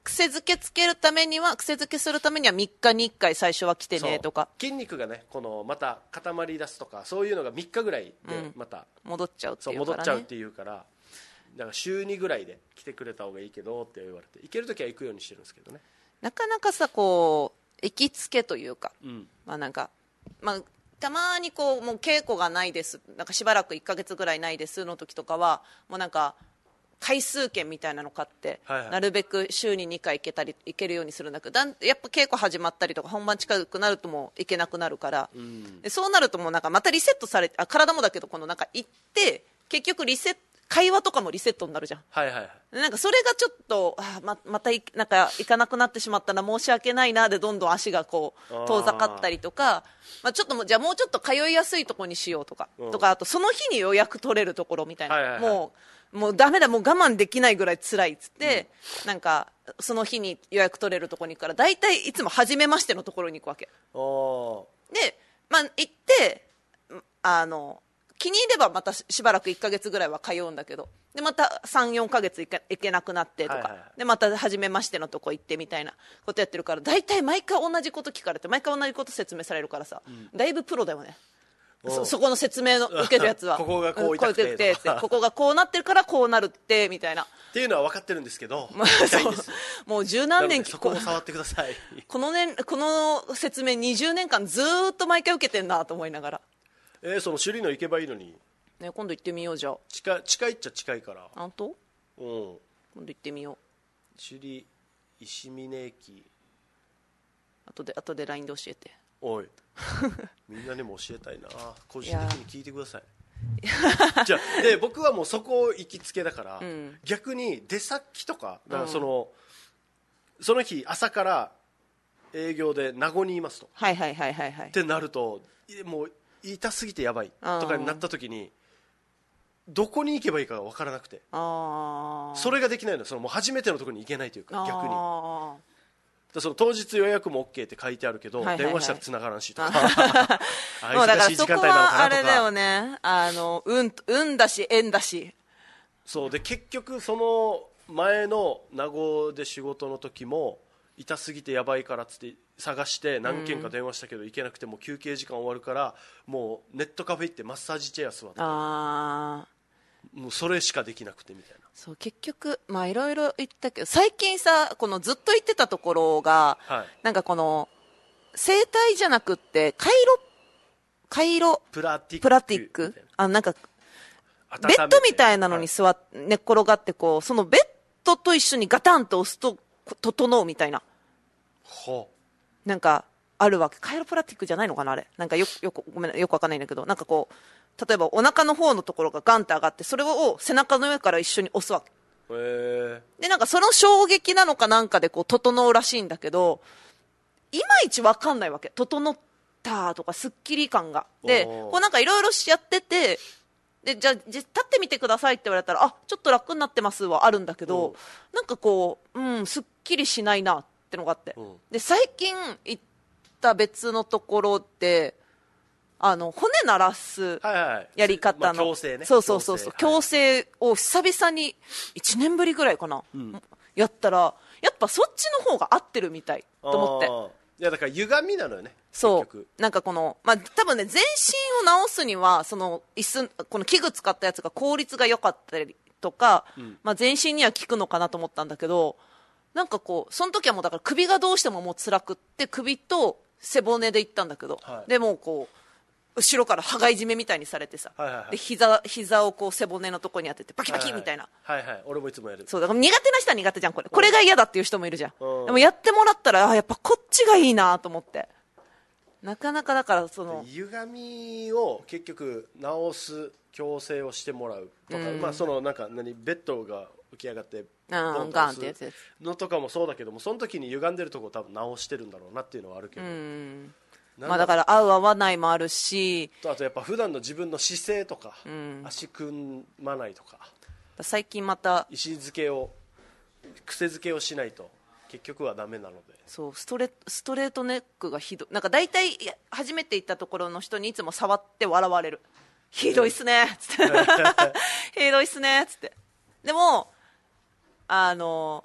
[SPEAKER 2] 癖づけつけるためには癖づけするためにはみっかにいっかい最初は来てねとか、
[SPEAKER 1] 筋肉がねこのまた固まり出すとかそういうのがみっかぐらいでまた、
[SPEAKER 2] うん、戻っちゃうっていうから、ね、
[SPEAKER 1] そう戻っちゃうっていうから、だから週にぐらいで来てくれた方がいいけどって言われて、行けるときは行くようにしてるんですけどね。
[SPEAKER 2] なかなかさこう行きつけというか、
[SPEAKER 1] うん、
[SPEAKER 2] まあなんかまあたまにこうもう稽古がないです、なんかしばらくいっかげつぐらいないですの時とかはもうなんか回数券みたいなの買って、はいはい、なるべく週ににかい行けたり行けるようにするんだけど、だんやっぱ稽古始まったりとか本番近くなるともう行けなくなるから、うん、でそうなるともうなんかまたリセットされて、あ体もだけどこのなんか行って結局リセット会話とかもリセットになるじゃん、
[SPEAKER 1] はいはいはい、
[SPEAKER 2] なんかそれがちょっとあ ま, またなんか行かなくなってしまったら申し訳ないなでどんどん足がこう遠ざかったりとか、まあ、ちょっともじゃあもうちょっと通いやすいところにしようとか、うん、とかあとその日に予約取れるところみたいな、はいはいはい、もうもうダメだもう我慢できないぐらい辛いっつって、うん、なんかその日に予約取れるところに行くから大体いつも初めましてのところに行くわけで、まあ、行ってあの気に入ればまたしばらくいっかげつぐらいは通うんだけど、でまた さん,よん ヶ月行け、行けなくなってとか、はいはいはい、でまた初めましてのとこ行ってみたいなことやってるから、大体毎回同じこと聞かれて毎回同じこと説明されるからさ、うん、だいぶプロだよね。 そ, そこの説明の受けるやつは
[SPEAKER 1] ここがこう痛くて、うん、て
[SPEAKER 2] ここがこうなってるからこうなるってみたいな
[SPEAKER 1] っていうのは分かってるんですけど、まあ、
[SPEAKER 2] そうもう十何年
[SPEAKER 1] そこを触ってください
[SPEAKER 2] この、ね、この説明にじゅうねんかんずっと毎回受けてんなと思いながら、
[SPEAKER 1] えー、その首里の行けばいいのに、
[SPEAKER 2] ね、今度行ってみよう。じゃあ
[SPEAKER 1] 近い、近いっちゃ近いから。
[SPEAKER 2] 本当？うん、
[SPEAKER 1] 今
[SPEAKER 2] 度行ってみよう。
[SPEAKER 1] 首里石峰駅
[SPEAKER 2] 後で後で ライン で教えて。
[SPEAKER 1] おいみんなにも教えたいな、個人的に聞いてください。じゃあで僕はもうそこ行きつけだから、うん、逆に出先とかだからその、うん、その日朝から営業で名護にいますと、
[SPEAKER 2] はいはいはいはいはい、
[SPEAKER 1] ってなるともう痛すぎてやばいとかになった時にどこに行けばいいかが分からなくて、あそれができないの、そのもう初めてのところに行けないというか、逆にだその当日予約も OK って書いてあるけど、はいはいはい、電話したら繋がらんしとかあ
[SPEAKER 2] もうだからそこはあれだよね、あの 運, 運だし縁だし、
[SPEAKER 1] そうで結局その前の名護で仕事の時も痛すぎてやばいからっつって探して何件か電話したけど行けなくて、もう休憩時間終わるからもうネットカフェ行ってマッサージチェア座って、あもうそれしかできなくてみたいな。
[SPEAKER 2] そう結局まあいろいろ言ったけど最近さこのずっと行ってたところが、はい、なんかこの整体じゃなくってカイロカイロ
[SPEAKER 1] プラティック
[SPEAKER 2] プラティックあなんかベッドみたいなのに座って、はい、寝っ転がってこうそのベッドと一緒にガタンと押すと整うみたいな、
[SPEAKER 1] はあ、
[SPEAKER 2] なんかあるわけ。カイロプラティックじゃないのかなあれ、なんかよくよくごめんよくわかんないんだけど、なんかこう例えばお腹の方のところがガンって上がってそれを背中の上から一緒に押すわけ。
[SPEAKER 1] へー
[SPEAKER 2] でなんかその衝撃なのかなんかでこう整うらしいんだけど、いまいちわかんないわけ。整ったとかスッキリ感がでこうなんかいろいろやっててでじゃあ立ってみてくださいって言われたらあちょっと楽になってますはあるんだけど、なんかこううんすっきりしないなってのがあって、で最近行った別のところであの骨鳴らすやり方の、
[SPEAKER 1] まあ、矯正ね、
[SPEAKER 2] そうそうそうそう矯正を久々にいちねんぶりぐらいかな、うん、やったらやっぱそっちの方が合ってるみたいと思って。
[SPEAKER 1] いやだから歪みなのよね。
[SPEAKER 2] そうなんかこの、まあ、多分ね全身を治すにはその椅子この器具使ったやつが効率が良かったりとか、うんまあ、全身には効くのかなと思ったんだけど、なんかこうその時はもうだから首がどうしてももう辛くって首と背骨で行ったんだけど、はい、でもうこう後ろから羽交い締めみたいにされてさ、はいはいはい、で 膝, 膝をこう背骨のとこに当ててバキバキみたいな、
[SPEAKER 1] はいはいはいはい、俺もいつもやる。
[SPEAKER 2] そうだから苦手な人は苦手じゃんこれこれが嫌だっていう人もいるじゃん。でもやってもらったらあやっぱこっちがいいなと思って、なかなかだからその
[SPEAKER 1] 歪みを結局直す矯正をしてもらうとか、うん、まあそのなんか何ベッドが起き上がって
[SPEAKER 2] ボンと押す
[SPEAKER 1] のとかもそうだけども、その時に歪んでるところを多分直してるんだろうなっていうのはあるけど、
[SPEAKER 2] うんまあ、だから合う合わないもあるし、
[SPEAKER 1] あとやっぱ普段の自分の姿勢とか、うん、足組まないとか
[SPEAKER 2] 最近また
[SPEAKER 1] 石づけを癖づけをしないと結局はダメなので、
[SPEAKER 2] そうストレストレートネックがひどい。なんか大体初めて行ったところの人にいつも触って笑われる。ひどいっすねっつってひどいっすねっつって。でもあの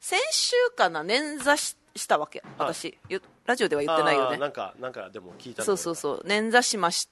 [SPEAKER 2] 先週かな捻挫 し, したわけ私、はい、ラジオでは言ってないよね。
[SPEAKER 1] なんかなんかでも聞いたの。
[SPEAKER 2] そうそうそう捻挫しまして、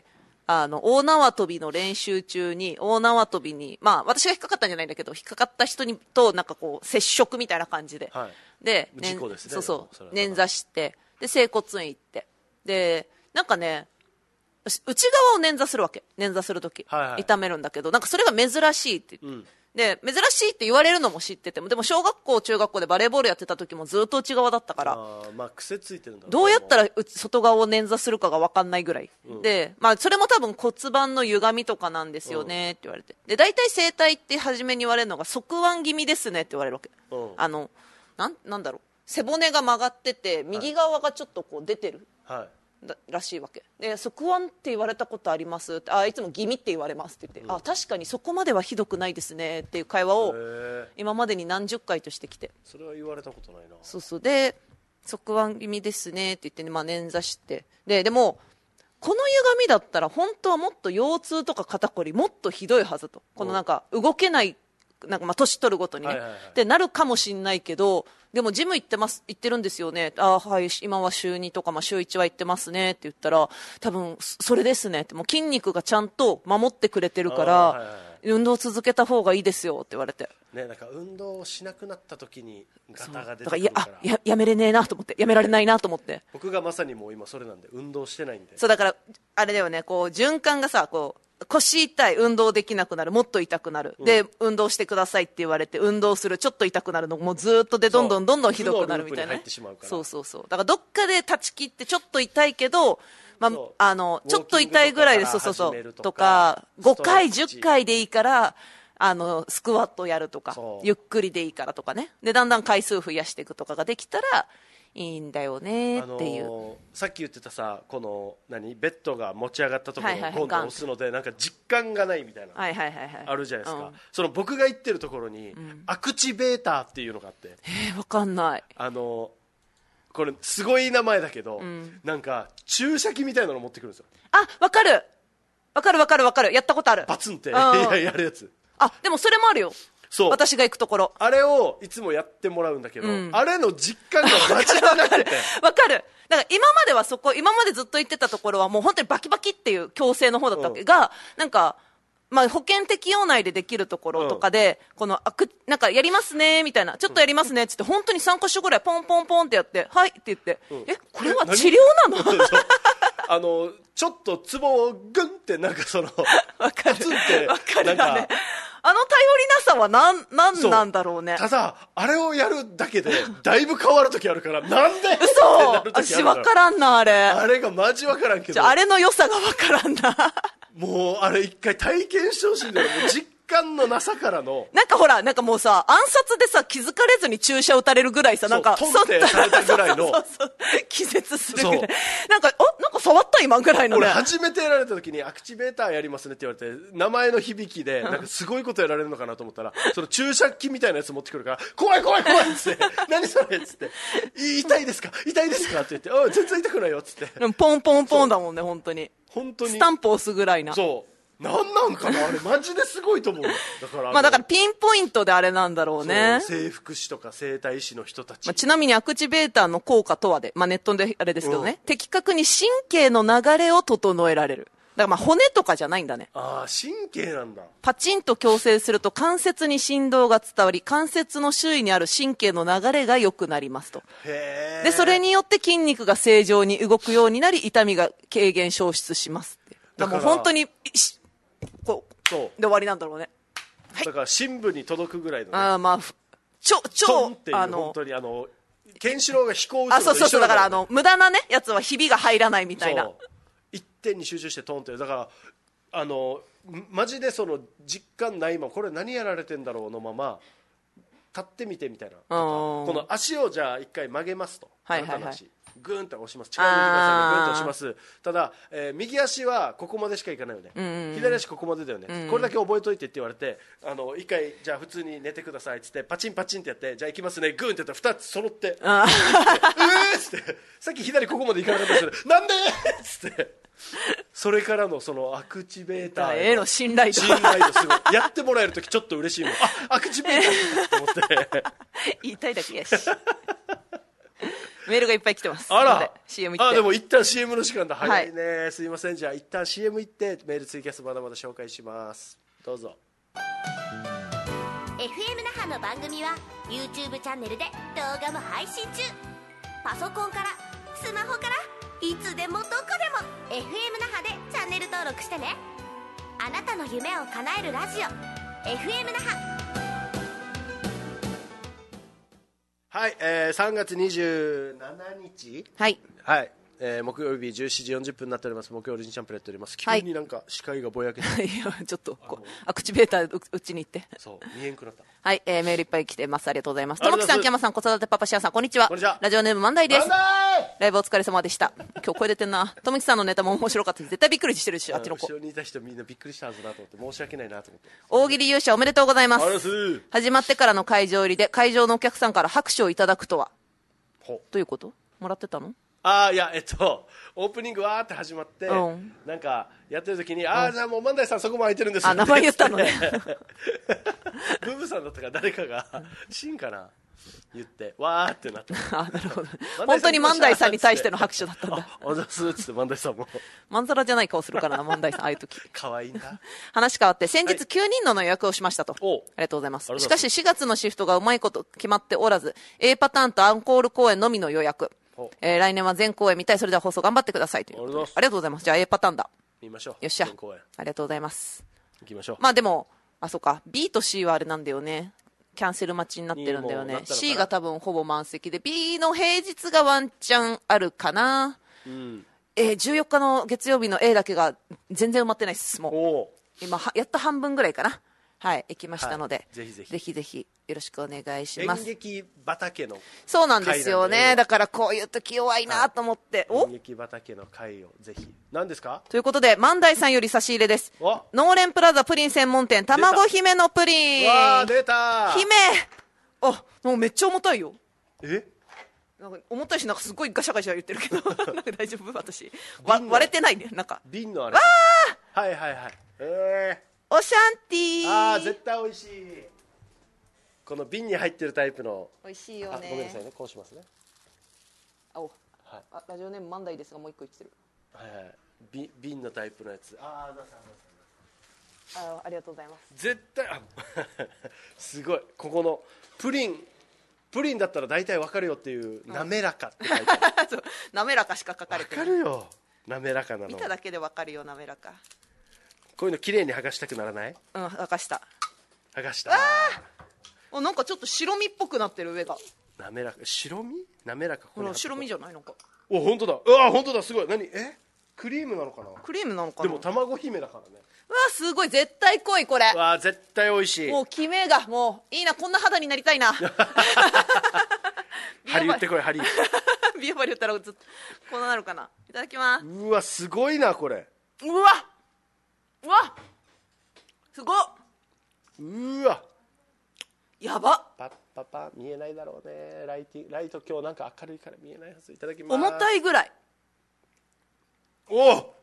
[SPEAKER 2] あの大縄跳びの練習中に大縄跳びに、まあ私が引っかかったんじゃないんだけど、引っかかった人にとなんかこう接触みたいな感じで、
[SPEAKER 1] はい、
[SPEAKER 2] で
[SPEAKER 1] 事故ですね。
[SPEAKER 2] そうそう捻挫して、で整骨院行って、でなんかね内側を捻挫するわけ、捻挫するとき、はいはい、痛めるんだけど、なんかそれが珍しいって言って、うん、で珍しいって言われるのも知ってても、でも小学校中学校でバレーボールやってた時もずっと内側だったから、
[SPEAKER 1] あ、まあ、癖ついてるんだろう、
[SPEAKER 2] どうやったら外側を捻挫するかが分かんないぐらい、うん、で、まあ、それも多分骨盤の歪みとかなんですよねって言われて、で大体整体って初めに言われるのが側腕気味ですねって言われるわけ、うん、あのなん、なんだろう、背骨が曲がってて右側がちょっとこう出てる、はいらしいわけで、側腕って言われたことありますって、あいつも気味って言われますって言って、うん、あ確かにそこまではひどくないですねっていう会話を今までに何十回としてきて、
[SPEAKER 1] それは言われたことないな。
[SPEAKER 2] そうそう、で側腕気味ですねって言って、ね、まあ、捻挫して、ででもこの歪みだったら本当はもっと腰痛とか肩こりもっとひどいはずと、このなんか動けない、なんかまあ年取るごとにね、はいはいはい、でなるかもしんないけど、でもジム行ってます行ってるんですよね、あはい今は週にとか、まあ、週いちは行ってますねって言ったら、多分それですねって、もう筋肉がちゃんと守ってくれてるから、はいはいはい、運動続けた方がいいですよって言われて、
[SPEAKER 1] ね、なんか運動をしなくなった時にガタが出てくるから、
[SPEAKER 2] だからやあ や, やめれねえなと思って、やめられないなと思って、
[SPEAKER 1] 僕がまさにもう今それなんで運動してないんで、
[SPEAKER 2] そうだからあれだよね、こう循環がさ、こう腰痛い、運動できなくなる、もっと痛くなる、うん、で運動してくださいって言われて運動する、ちょっと痛くなるのもうずっとでどんどんどんどんひどくなるみたいな、そうそうそう、だからどっかで断ち切ってちょっと痛いけど、まあ、あのちょっと痛いぐらいで、そうそうそうとかごかいじゅっかいでいいからあのスクワットやるとか、ゆっくりでいいからとかね、でだんだん回数増やしていくとかができたらいいんだよねっていう、あの
[SPEAKER 1] ー、さっき言ってたさ、この何ベッドが持ち上がったところを今度押すので、なんか実感がないみたいな、はいはいはいはい、あるじゃないですか、うん、その僕が言ってるところに、うん、アクチベーターっていうのがあって、
[SPEAKER 2] えー、わかんない、
[SPEAKER 1] あのー、これすごい名前だけど、うん、なんか注射器みたいなの持ってくるんですよ。
[SPEAKER 2] あ、わかるわかるわかるわかる、やったことある、
[SPEAKER 1] バツンってやるやつ。
[SPEAKER 2] あ、でもそれもあるよ、そう私が行くところ、
[SPEAKER 1] あれをいつもやってもらうんだけど、うん、あれの実感がマジでなくて
[SPEAKER 2] わかる、だから今まではそこ、今までずっと行ってたところはもう本当にバキバキっていう矯正の方だったわけ、うん、がなんか、まあ、保険適用内でできるところとかで、うん、このあくなんかやりますねみたいな、ちょっとやりますねって言って本当にさんか所ぐらいポンポンポンってやって、はいって言って、うん、えこれは治療なの
[SPEAKER 1] あのちょっとツボをグンってなんかその
[SPEAKER 2] わかるわかるよね、あの頼りなさは何なんなんだろうね。
[SPEAKER 1] ただあれをやるだけでだいぶ変わる時あるからなんで
[SPEAKER 2] 嘘私分からんな、あれ
[SPEAKER 1] あれがマジ分からんけど、
[SPEAKER 2] じゃあれの良さが分からんな
[SPEAKER 1] もうあれ一回体験してほしいんだよ、もう実感のなさからの
[SPEAKER 2] なんかほら、なんかもうさ暗殺でさ気づかれずに注射打たれるぐらいさ、なんか
[SPEAKER 1] トンってされたぐらいのそうそう
[SPEAKER 2] そう気絶するぐらい、なんかおなんか触った今ぐらいのね。
[SPEAKER 1] 俺初めてやられた時にアクチベーターやりますねって言われて、名前の響きでなんかすごいことやられるのかなと思ったら、その注射器みたいなやつ持ってくるから怖い怖い怖いっつって何それっつって痛いですか痛いですかって言って、あ全然痛くないよっつって、
[SPEAKER 2] でもポンポンポンだもんね、本当に
[SPEAKER 1] 本当に
[SPEAKER 2] スタンプ押すぐらいな。
[SPEAKER 1] そうなんなんかなあれマジですごいと思う。だから
[SPEAKER 2] まあだからピンポイントであれなんだろうね。
[SPEAKER 1] 整復師とか整体師の人たち、
[SPEAKER 2] まあ、ちなみにアクチベーターの効果とはで、まあ、ネットであれですけどね、うん、的確に神経の流れを整えられる。だからまあ骨とかじゃないんだね。
[SPEAKER 1] ああ神経なんだ。
[SPEAKER 2] パチンと矯正すると関節に振動が伝わり、関節の周囲にある神経の流れが良くなりますと。
[SPEAKER 1] へ
[SPEAKER 2] でそれによって筋肉が正常に動くようになり、痛みが軽減消失しますって。だからもう本当にこうで終わりなんだろうね、
[SPEAKER 1] はい、だから深部に届くぐらいの、ね、
[SPEAKER 2] あまあ超超
[SPEAKER 1] あの本当にあのケンシロウが飛行打つのと一緒だから、ね、
[SPEAKER 2] あそうそうそうだからあの無駄なねやつはひびが入らないみたいな、
[SPEAKER 1] 一点に集中してトンって、だからあのマジでその実感ないままこれ何やられてんだろうのまま立ってみてみたいな、この足をじゃあ一回曲げますと、はいはいはい、グーンと押します、力入れてくださいね、グーンと押します。ただ、えー、右足はここまでしかいかないよね、うんうんうん、左足ここまでだよね、うんうん、これだけ覚えといてって言われて、あの一回じゃあ普通に寝てくださいっつってパチンパチンってやって、じゃあ行きますねグーンってやったらふたつ揃ってえーっつってさっき左ここまで行かなかったですなんでっつってそれからのそのアクチベーター
[SPEAKER 2] への信頼度
[SPEAKER 1] 信頼度すごいやってもらえるときちょっと嬉しいもん、あアクチベーターと思って
[SPEAKER 2] 痛たいだけやしメールがいっぱい来てます。
[SPEAKER 1] あら
[SPEAKER 2] シーエム 行って。
[SPEAKER 1] あでも一旦 シーエム の時間だ。早いね、はい、すいません。じゃあ一旦 シーエム 行ってメールツイキャスまだまだ紹介します。どうぞ。
[SPEAKER 4] エフエム 那覇の番組は YouTube チャンネルで動画も配信中。パソコンからスマホからいつでもどこでも エフエム 那覇でチャンネル登録してね。あなたの夢を叶えるラジオ エフエム 那覇。
[SPEAKER 1] はい、えー、さんがつにじゅうしちにち、
[SPEAKER 2] はい、
[SPEAKER 1] はい、えー、木曜日じゅうしちじよんじゅっぷんになっております。木曜オリジンチャンプやっております。急になんか視界がぼやけて、はい、
[SPEAKER 2] いやちょっとこうアクチベーターうちに行って
[SPEAKER 1] そう見えんくなった。
[SPEAKER 2] はい、えー、メールいっぱい来てます。ありがとうございます。ともきさん、きやまさん、子育てパパシアさん、こんにちは。
[SPEAKER 1] こんにちは。
[SPEAKER 2] ラジオネーム万代です。ライブお疲れ様でした。今日声出てんな。ともきさんのネタも面白かったです。絶対びっくりしてるし、あっちの子。
[SPEAKER 1] 後ろにいた人みんなびっくりしたはずだと思って申し訳ないなと思って。
[SPEAKER 2] 大喜利優勝おめでとうございます。
[SPEAKER 1] ありがとうございます。
[SPEAKER 2] 始まってからの会場入りで会場のお客さんから拍手をいただくとはどういうこと？もらってたの？あ
[SPEAKER 1] あいやえっとオープニングわーって始まって、うん、なんかやってる時に、うん、ああじゃあもう万代さんそこも空いてるんですよ。
[SPEAKER 2] あ名前言ったのね。
[SPEAKER 1] ブブさんだったか誰かがシンかな言ってわーってなった。
[SPEAKER 2] あなるほど。本当に万代さんに対しての拍手だったんだ。
[SPEAKER 1] ああざすっつって万代さんも
[SPEAKER 2] まんざらじゃない顔するからな万代さんああいう時。
[SPEAKER 1] 可愛いんだ。
[SPEAKER 2] 話変わって先日きゅうにんのの予約をしましたと、はい、ありがとうございます。しかししがつのシフトがうまいこと決まっておらず A パターンとアンコール公演のみの予約。えー、来年は全公演見たい。それでは放送頑張ってくださいという。ありがとうございます。じゃあ A パターンだ
[SPEAKER 1] 見ましょう。
[SPEAKER 2] よっしゃありがとうございます。
[SPEAKER 1] 行きましょう。
[SPEAKER 2] まあでもあそうか B と C はあれなんだよね、キャンセル待ちになってるんだよね。 C が多分ほぼ満席で B の平日がワンチャンあるかな、うんえー、じゅうよっかの月曜日の A だけが全然埋まってないです。もう今やっと半分ぐらいかな。はい行きましたので、はい、ぜひぜひぜひぜひよろしくお願いします。
[SPEAKER 1] 演劇畑の
[SPEAKER 2] そうなんですよね。だからこういう時弱いなと思って、
[SPEAKER 1] はい、演劇畑の会をぜひ。何ですかと
[SPEAKER 2] いうことで万代さんより差し入れです。ノーレンプラザプリン専門店卵姫のプリン。
[SPEAKER 1] わー出た
[SPEAKER 2] 姫。あもうめっちゃ重たいよ。
[SPEAKER 1] え
[SPEAKER 2] なんか重たいしなんかすごいガシャガシャ言ってるけどなんか大丈夫私割れてないね。なんか
[SPEAKER 1] 瓶のあれ
[SPEAKER 2] わ
[SPEAKER 1] ーはいはいはいえー
[SPEAKER 2] オシャンティー。
[SPEAKER 1] あー絶対美味しい。この瓶に入ってるタイプの
[SPEAKER 2] 美味しいよね。
[SPEAKER 1] ごめんなさいねこうしますね。
[SPEAKER 2] あお、はい、あラジオネーム万代ですがもう一個言ってる。
[SPEAKER 1] はいはい瓶瓶のタイプのやつ。ああ
[SPEAKER 2] あありがとうございます。
[SPEAKER 1] 絶対あすごいここのプリンプリンだったら大体わかるよっていう滑らかって書いてある。
[SPEAKER 2] そう滑らかしか書かれてない。
[SPEAKER 1] わかるよ滑らかなの。
[SPEAKER 2] 見ただけでわかるよ滑らか。
[SPEAKER 1] こういうの綺麗に剥がしたくならない？
[SPEAKER 2] うん剥がした
[SPEAKER 1] 剥がした。
[SPEAKER 2] あなんかちょっと白身っぽくなってる上が。
[SPEAKER 1] 滑らか白身滑らか。
[SPEAKER 2] ほら白身じゃないのか。
[SPEAKER 1] お本当だ。うわ本当だすごい。何えクリームなのかな。
[SPEAKER 2] クリームなのかな。
[SPEAKER 1] でも卵姫だからね。
[SPEAKER 2] うわすごい絶対濃いこれ。
[SPEAKER 1] うわ絶対美味しい。
[SPEAKER 2] もうキメがもういいなこんな肌になりたいな。
[SPEAKER 1] ハリ打ってこいハリ。
[SPEAKER 2] ビオバリ打ったらずっとこうなるかな。いただきます。
[SPEAKER 1] うわすごいなこれ。
[SPEAKER 2] うわうわすごっ。
[SPEAKER 1] うわ
[SPEAKER 2] やば。
[SPEAKER 1] パッパパ見えないだろうね。ライティライト今日なんか明るいから見えないはず。いただきます。
[SPEAKER 2] 重たいぐらい。
[SPEAKER 1] おお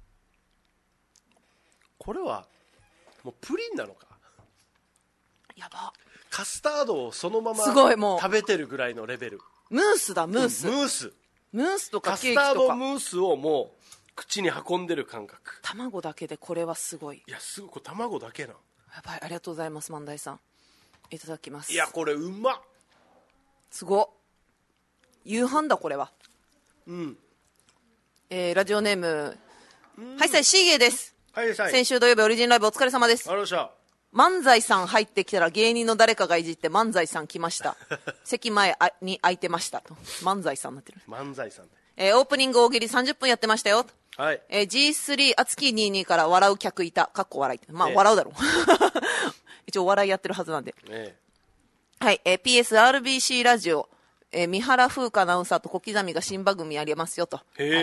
[SPEAKER 1] これはもうプリンなのか。
[SPEAKER 2] やば。
[SPEAKER 1] カスタードをそのまます
[SPEAKER 2] ごいもう
[SPEAKER 1] 食べてるぐらいのレベル。
[SPEAKER 2] ムースだムース、
[SPEAKER 1] うん、ムース
[SPEAKER 2] ムースとかケーキとか
[SPEAKER 1] カスタードムースをもう口に運んでる感覚。
[SPEAKER 2] 卵だけでこれはすごい。
[SPEAKER 1] いやすごいこれ卵だけな。
[SPEAKER 2] やばいありがとうございます万代さんいただきます。
[SPEAKER 1] いやこれうまっ。
[SPEAKER 2] すごっ夕飯だこれは。
[SPEAKER 1] うん
[SPEAKER 2] えー、ラジオネームはいさいシーゲーです。
[SPEAKER 1] はいさい
[SPEAKER 2] 先週土曜日オリジンライブお疲れ様です。
[SPEAKER 1] ありがとうございました。
[SPEAKER 2] 漫才さん入ってきたら芸人の誰かがいじって漫才さん来ました席前に空いてましたと漫才さんになってる。
[SPEAKER 1] 漫才さん、
[SPEAKER 2] えー、オープニング大喜利さんじゅっぷんやってましたよ。
[SPEAKER 1] はい、
[SPEAKER 2] えー、ジースリー あつきにじゅうにから笑う客いたかっこ笑いまあ、ええ、笑うだろう一応笑いやってるはずなんで、ええ、はい、えー、ピーエスアールビーシー ラジオ、えー、三原風花アナウンサーと小刻みが新番組やりますよと、はい、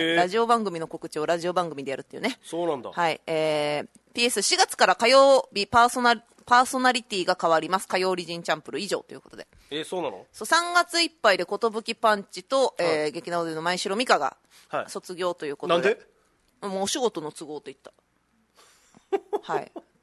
[SPEAKER 2] ラジオ番組の告知をラジオ番組でやるっていうね。
[SPEAKER 1] そうなんだ。
[SPEAKER 2] はい、えー、ピーエスしがつから火曜日パーソナルパーソナリティが変わります。火曜オリジンチャンプル以上ということで。
[SPEAKER 1] えー、そうなの？
[SPEAKER 2] そうさんがついっぱいで寿パンチと、はい、えー、劇団での前城美香が卒業ということで、
[SPEAKER 1] はい、なんで？
[SPEAKER 2] もうお仕事の都合と言ったはい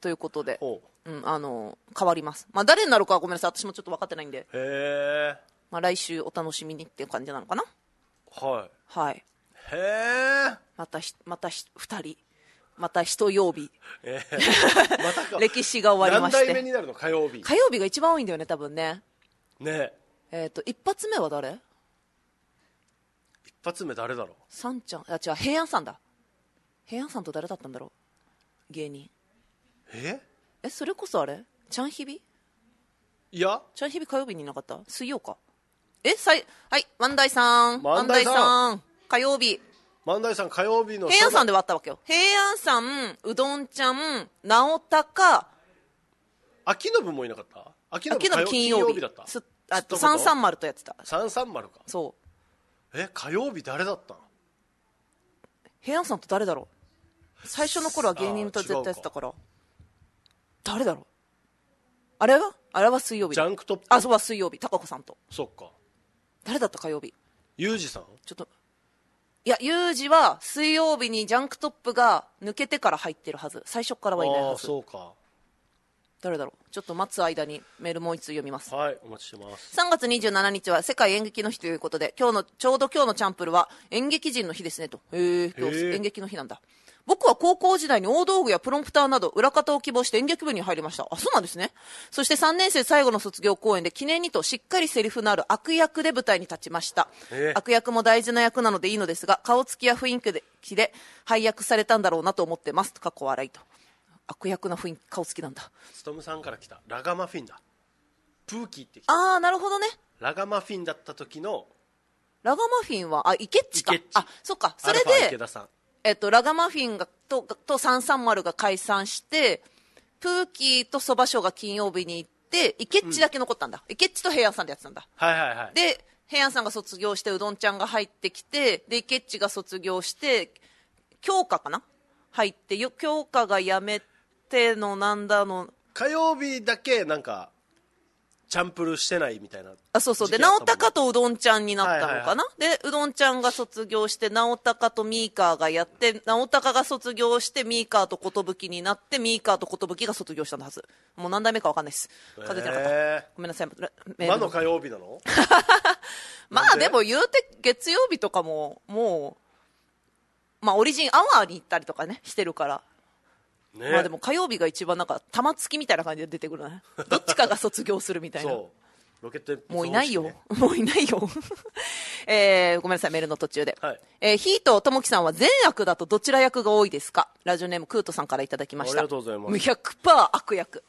[SPEAKER 2] ということで、うん、あの変わります。まあ誰になるかはごめんなさい、私もちょっと分かってないんで、
[SPEAKER 1] へー、
[SPEAKER 2] まあ、来週お楽しみにっていう感じなのかな。
[SPEAKER 1] はい
[SPEAKER 2] はい。
[SPEAKER 1] へー、
[SPEAKER 2] またひまたひふたりまた一曜日、
[SPEAKER 1] えー、またか
[SPEAKER 2] 歴史が終わりまして、
[SPEAKER 1] 何代目になるの？火曜日。
[SPEAKER 2] 火曜日が一番多いんだよね多分ね。
[SPEAKER 1] ね
[SPEAKER 2] えっ、ー、と一発目は誰？
[SPEAKER 1] 一発目誰だろう。
[SPEAKER 2] さんちゃん、あ違う、平安さんだ。平安さんと誰だったんだろう、芸人。
[SPEAKER 1] え
[SPEAKER 2] えそれこそあれちゃんひび？
[SPEAKER 1] いや
[SPEAKER 2] ちゃんひび火曜日にいなかった？水曜か。えさいはい万代さん
[SPEAKER 1] 万代さん
[SPEAKER 2] 火曜日。
[SPEAKER 1] 万代さん火曜日の
[SPEAKER 2] 平安さんで割ったわけよ。平安さん、うどんちゃん、直高、
[SPEAKER 1] 秋信もいなかった？秋信
[SPEAKER 2] 金曜日金曜日
[SPEAKER 1] だった。
[SPEAKER 2] すあとさんさんまるとやってた。
[SPEAKER 1] さんさんまるか。
[SPEAKER 2] そう
[SPEAKER 1] え火曜日誰だったの？
[SPEAKER 2] 平安さんと誰だろう。最初の頃は芸人と絶対やってたから誰だろう。あれはあれは水曜日。
[SPEAKER 1] ジャンクトップ。
[SPEAKER 2] あそうは水曜日、高子さんと。
[SPEAKER 1] そっか。
[SPEAKER 2] 誰だった火曜日。
[SPEAKER 1] ユージさん。
[SPEAKER 2] ちょっといやユージは水曜日にジャンクトップが抜けてから入ってるはず。最初からはいないはず。
[SPEAKER 1] あそうか。
[SPEAKER 2] 誰だろう。ちょっと待つ間にメールもう一通読みます。
[SPEAKER 1] はい、お待ちしてます。
[SPEAKER 2] さんがつにじゅうしちにちは世界演劇の日ということで、今日のちょうど今日のチャンプルは演劇人の日ですねと。へえ、今日演劇の日なんだ。僕は高校時代に大道具やプロンプターなど裏方を希望して演劇部に入りました。あ、そうなんですね。そしてさんねん生最後の卒業公演で記念にとしっかりセリフのある悪役で舞台に立ちました。悪役も大事な役なのでいいのですが、顔つきや雰囲気で配役されたんだろうなと思ってます。かっこ笑いと。悪役な雰囲気、顔つきなんだ。
[SPEAKER 1] ストムさんから来たラガマフィンだ。プーキーって来た。
[SPEAKER 2] ああなるほどね。
[SPEAKER 1] ラガマフィンだった時の
[SPEAKER 2] ラガマフィンはあイケッチか。
[SPEAKER 1] イケッチ。
[SPEAKER 2] あそっか。それで
[SPEAKER 1] アルファ池田さん。
[SPEAKER 2] えっと、ラガマフィンが と, とさんさんまるが解散してプーキーとそばショーが金曜日に行ってイケッチだけ残ったんだ、うん、イケッチと平安さんでやってたんだ。
[SPEAKER 1] はいはいはい。
[SPEAKER 2] で平安さんが卒業してうどんちゃんが入ってきて、でイケッチが卒業して京香かな入ってよ、京香が辞めてのなんだの
[SPEAKER 1] 火曜日だけなんかチャンプルしてないみたいな。
[SPEAKER 2] あそうそうで直高とうどんちゃんになったのかな、はいはいはい、でうどんちゃんが卒業して直高とミーカーがやって直高が卒業してミーカーと寿になってミーカーと寿が卒業したんだはず。もう何代目か分かんないです。数えてなかった、えー、ごめんなさい。
[SPEAKER 1] 魔の火曜日なの
[SPEAKER 2] まあでも言うて月曜日とかももうまあオリジンアワーに行ったりとかねしてるからね、まあでも火曜日が一番なんか玉突きみたいな感じで出てくるね。どっちかが卒業するみたいな。そうロケット、ね、もういないよもういないよ、えー、ごめんなさいメールの途中で、はいえー、ヒートともきさんは善悪だとどちら役が多いですか。ラジオネームクートさんからいただきました。ありがとうございます。 ひゃくパーセント 悪役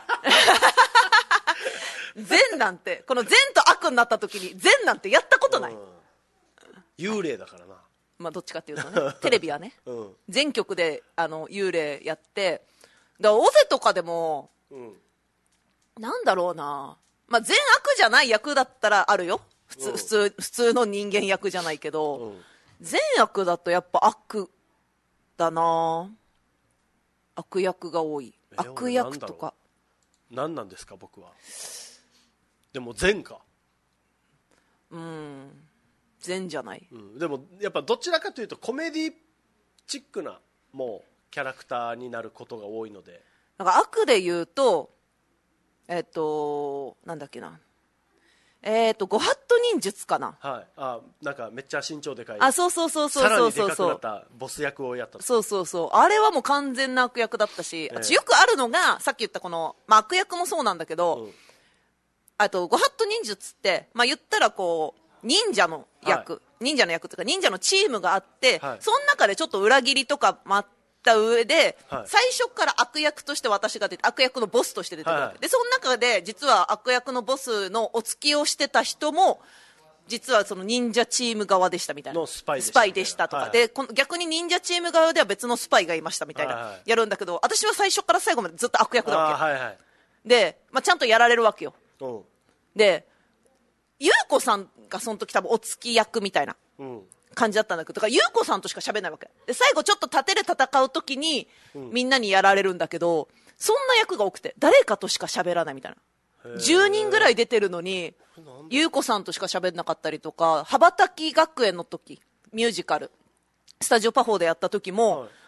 [SPEAKER 2] 善なんてこの善と悪になった時に善なんてやったことない、うん、
[SPEAKER 1] 幽霊だからな。
[SPEAKER 2] まあ、どっちかっていうとねテレビはね、うん、全局であの幽霊やってだからオゼとかでも、うん、なんだろうな、まあ、善悪じゃない役だったらあるよ普通、うん、普通普通の人間役じゃないけど、うん、善悪だとやっぱ悪だな。悪役が多い。悪役とか
[SPEAKER 1] 何なんですか僕は。でも善か。
[SPEAKER 2] うん善じゃない、
[SPEAKER 1] うん、でもやっぱどちらかというとコメディチックなもうキャラクターになることが多いので、
[SPEAKER 2] なんか悪で言うとえっとなんだっけなえっとご法度忍術かな。
[SPEAKER 1] はい。あなんかめっちゃ身長でかい。
[SPEAKER 2] あそうそうそうそうそうそう
[SPEAKER 1] さらにでかくなったボス役をやった。
[SPEAKER 2] そうそうそうあれはもう完全な悪役だったし、えー、私よくあるのがさっき言ったこの、まあ、悪役もそうなんだけど、うん、あとご法度忍術って、まあ、言ったらこう忍者の役、はい、忍者の役というか忍者のチームがあって、はい、その中でちょっと裏切りとか待った上で、はい、最初から悪役として私が出て悪役のボスとして出てくるわけ、はい、でその中で実は悪役のボスのお付きをしてた人も実はその忍者チーム側でしたみたいな
[SPEAKER 1] のスパイでした、
[SPEAKER 2] スパイでしたとか、はい、でこの逆に忍者チーム側では別のスパイがいましたみたいな、はいはい、やるんだけど私は最初から最後までずっと悪役だわけ、
[SPEAKER 1] はいはい、
[SPEAKER 2] で、まあ、ちゃんとやられるわけよ、うん、で優子さんがその時多分お付き役みたいな感じだったんだけど、だから優子さんとしか喋んないわけで、最後ちょっと盾で戦う時にみんなにやられるんだけど、そんな役が多くて誰かとしか喋らないみたいな、じゅうにんぐらい出てるのに優子さんとしか喋んなかったりとか、羽ばたき学園の時ミュージカルスタジオパフォーでやった時も、はい、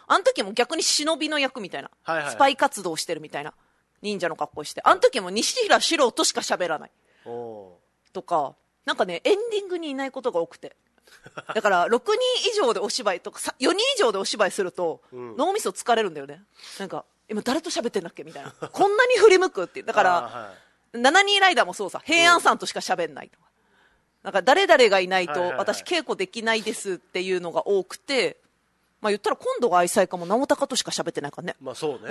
[SPEAKER 2] あの時も逆に忍びの役みたいな、
[SPEAKER 1] はいはい、
[SPEAKER 2] スパイ活動してるみたいな忍者の格好して、あの時も西平四郎としか喋らないとか、なんかねエンディングにいないことが多くて、だからろくにん以上でお芝居とかよにん以上でお芝居すると、うん、脳みそ疲れるんだよね。なんか今誰と喋ってんだっけみたいなこんなに振り向くっていう。だから、はい、しちにんライダーもそうさ、平安さんとしか喋んないとか、なんか誰々がいないと私稽古できないですっていうのが多くて、まあ言ったら今度が愛妻家も直隆としか喋ってないからね。
[SPEAKER 1] まあそうね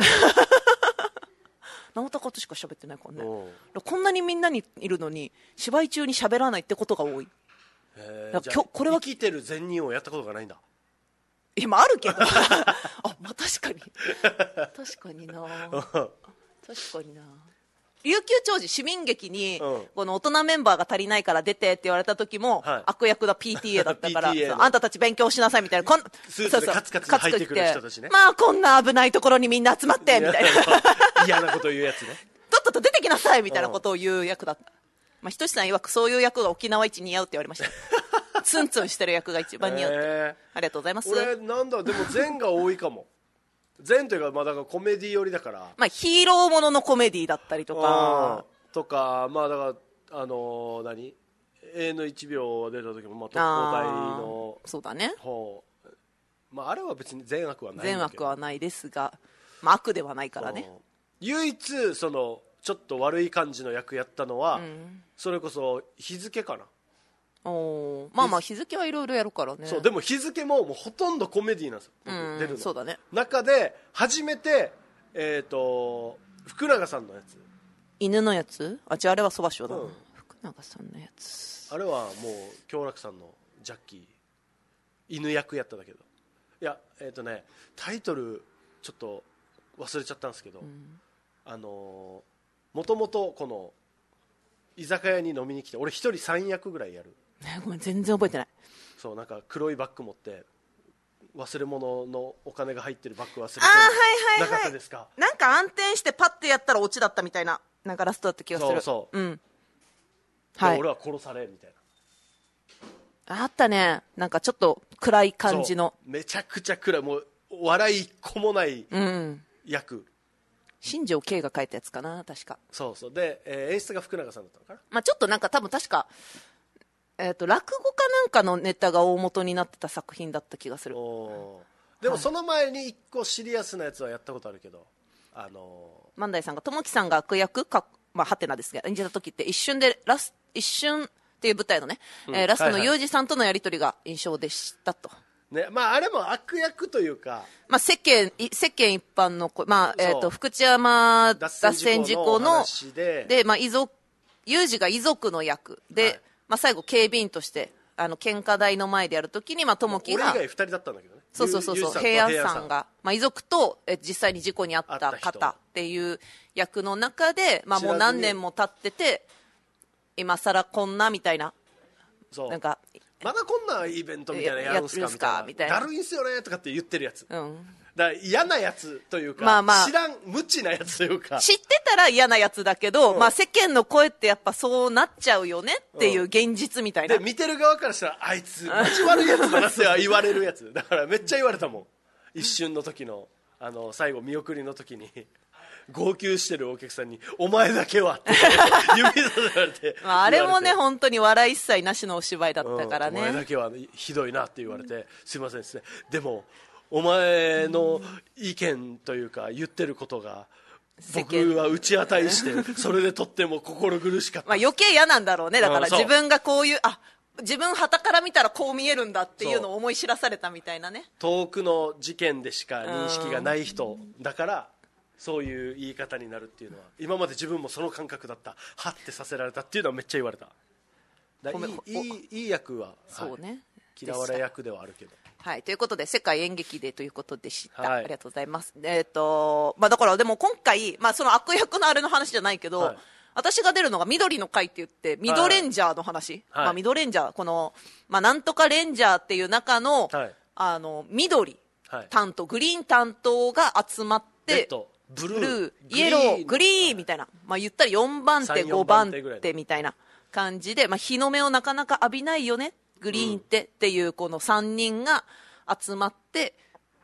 [SPEAKER 2] 直隆としか喋ってないからね。こんなにみんなにいるのに芝居中に喋らないってことが多い。
[SPEAKER 1] へー、じゃあこれは生きてる善人をやったことがないんだ。
[SPEAKER 2] 今あるけどあ、まあ、確かに確かにな確かにな琉球長寿市民劇に、うん、この大人メンバーが足りないから出てって言われた時も、はい、悪役だ ピーティーエー だったからあんたたち勉強しなさいみたいな、こん
[SPEAKER 1] スーツでカツカツ入ってくる人たちね。
[SPEAKER 2] まあこんな危ないところにみんな集まってみたいな
[SPEAKER 1] 嫌なこと言うやつね
[SPEAKER 2] とっとと出てきなさいみたいなことを言う役だった、まあ、ひとしさん曰くそういう役が沖縄一似合うって言われましたツンツンしてる役が一番似合うって、えー、ありがとうございます。
[SPEAKER 1] 俺なんだでも善が多いかも善というか、まあ、だからコメディ寄りだから、
[SPEAKER 2] まあ、ヒーローもののコメディだったりとか
[SPEAKER 1] とか、まあだからあのー、何永遠のいちびょう出た時も、まあ、特攻隊の
[SPEAKER 2] そうだね、
[SPEAKER 1] まあ、あれは別に善悪はないんだけど、
[SPEAKER 2] 善悪はないですが、まあ、悪ではないからね。
[SPEAKER 1] 唯一そのちょっと悪い感じの役やったのは、うん、それこそ日付かな。
[SPEAKER 2] おまあまあ日付はいろいろやるからね。
[SPEAKER 1] そうでも日付ももうほとんどコメディなんですよ、うん、出るの
[SPEAKER 2] そうだね。
[SPEAKER 1] 中で初めて、えー、と福永さんのやつ、
[SPEAKER 2] 犬のやつ、あ違うあれはそばしょうだな、うん、福永さんのやつ、
[SPEAKER 1] あれはもう京楽さんのジャッキー犬役やったんだけど、いやえっ、ー、とねタイトルちょっと忘れちゃったんですけど、うん、あのもともとこの居酒屋に飲みに来て俺一人さん役ぐらいやる
[SPEAKER 2] ごめん全然覚えてない。
[SPEAKER 1] そうなんか黒いバッグ持って忘れ物のお金が入ってるバッグ忘れて
[SPEAKER 2] る、あはいはいはい、
[SPEAKER 1] なかったですか。
[SPEAKER 2] なんか暗転してパッてやったらオチだったみたいな、なんかラストだった気がする。
[SPEAKER 1] そうそう、
[SPEAKER 2] うん
[SPEAKER 1] はい、俺は殺されみたい
[SPEAKER 2] なあったね。なんかちょっと暗い感じの、
[SPEAKER 1] めちゃくちゃ暗い、もう笑い一個もない役、うん、
[SPEAKER 2] 新庄圭が書いたやつかな確か。
[SPEAKER 1] そうそうで、えー、演出が福永さんだったのかな。
[SPEAKER 2] まあ、ちょっとなんか多分確かえー、と落語かなんかのネタが大元になってた作品だった気がする。
[SPEAKER 1] おでもその前に一個シリアスなやつはやったことあるけど、あの
[SPEAKER 2] ー、万代さんが友樹さんが悪役か、まあ、ハテナですが演じた時って一瞬でラス一瞬っていう舞台のね、うんえー、ラストのユージさんとのやり取りが印象でしたと、
[SPEAKER 1] はいはいねまあ、あれも悪役というか、
[SPEAKER 2] まあ、世間世間一般の、まあえー、と福知山脱線事故のでで、まあ、遺族ユージが遺族の役で、はいまあ、最後警備員としてあの献花台の前でやるときに、まあ、友樹が
[SPEAKER 1] 俺以外ふたりだったんだけどね。
[SPEAKER 2] そうそうそうそう平安さんが、まあ、遺族とえ実際に事故に遭った方っていう役の中で、まあ、もう何年も経ってて今更こんなみたいな、
[SPEAKER 1] そう
[SPEAKER 2] なんか
[SPEAKER 1] まだこんなイベントみたいなやるんすかみたいな、だるいんすよねとかって言ってるやつ、うん、だから嫌なやつというか、まあまあ、知らん無知なやつというか、
[SPEAKER 2] 知ってたら嫌なやつだけど、うんまあ、世間の声ってやっぱそうなっちゃうよねっていう現実みたいな、
[SPEAKER 1] うん、で見てる側からしたらあいつマジ悪いやつだなって言われるやつだからめっちゃ言われたもん。一瞬の時のあの最後見送りの時に号泣してるお客さんにお前だけはって指さされて
[SPEAKER 2] まあ、あれもね本当に笑い一切なしのお芝居だったからね、
[SPEAKER 1] うん、お前だけはひどいなって言われて、うん、すいませんですね、でもお前の意見というか言ってることが僕は打ち当たりしてそれでとっても心苦しかった
[SPEAKER 2] まあ余計嫌なんだろうね。だから自分がこういうあ自分旗から見たらこう見えるんだっていうのを思い知らされたみたいなね。
[SPEAKER 1] 遠くの事件でしか認識がない人だからそういう言い方になるっていうのは今まで自分もその感覚だった、はってさせられたっていうのはめっちゃ言われた。だいい、いい、いい役は
[SPEAKER 2] そうね、はい、
[SPEAKER 1] 嫌われ役ではあるけど、
[SPEAKER 2] はい、ということで世界演劇デーということでした、はい、ありがとうございます。えーとまあ、だからでも今回、まあ、その悪役のあれの話じゃないけど、はい、私が出るのが緑の会って言ってミドレンジャーの話、はいまあ、ミドレンジャーこの、まあ、なんとかレンジャーっていう中の、はい、あの緑担当、グリーン担当が集まって
[SPEAKER 1] ブルー、
[SPEAKER 2] ブルーイエローグリーンみたいな、まあ、言ったらよんばん手ごばん手みたいな感じで、まあ、日の目をなかなか浴びないよねグリーンって、うん、っていうこのさんにんが集まって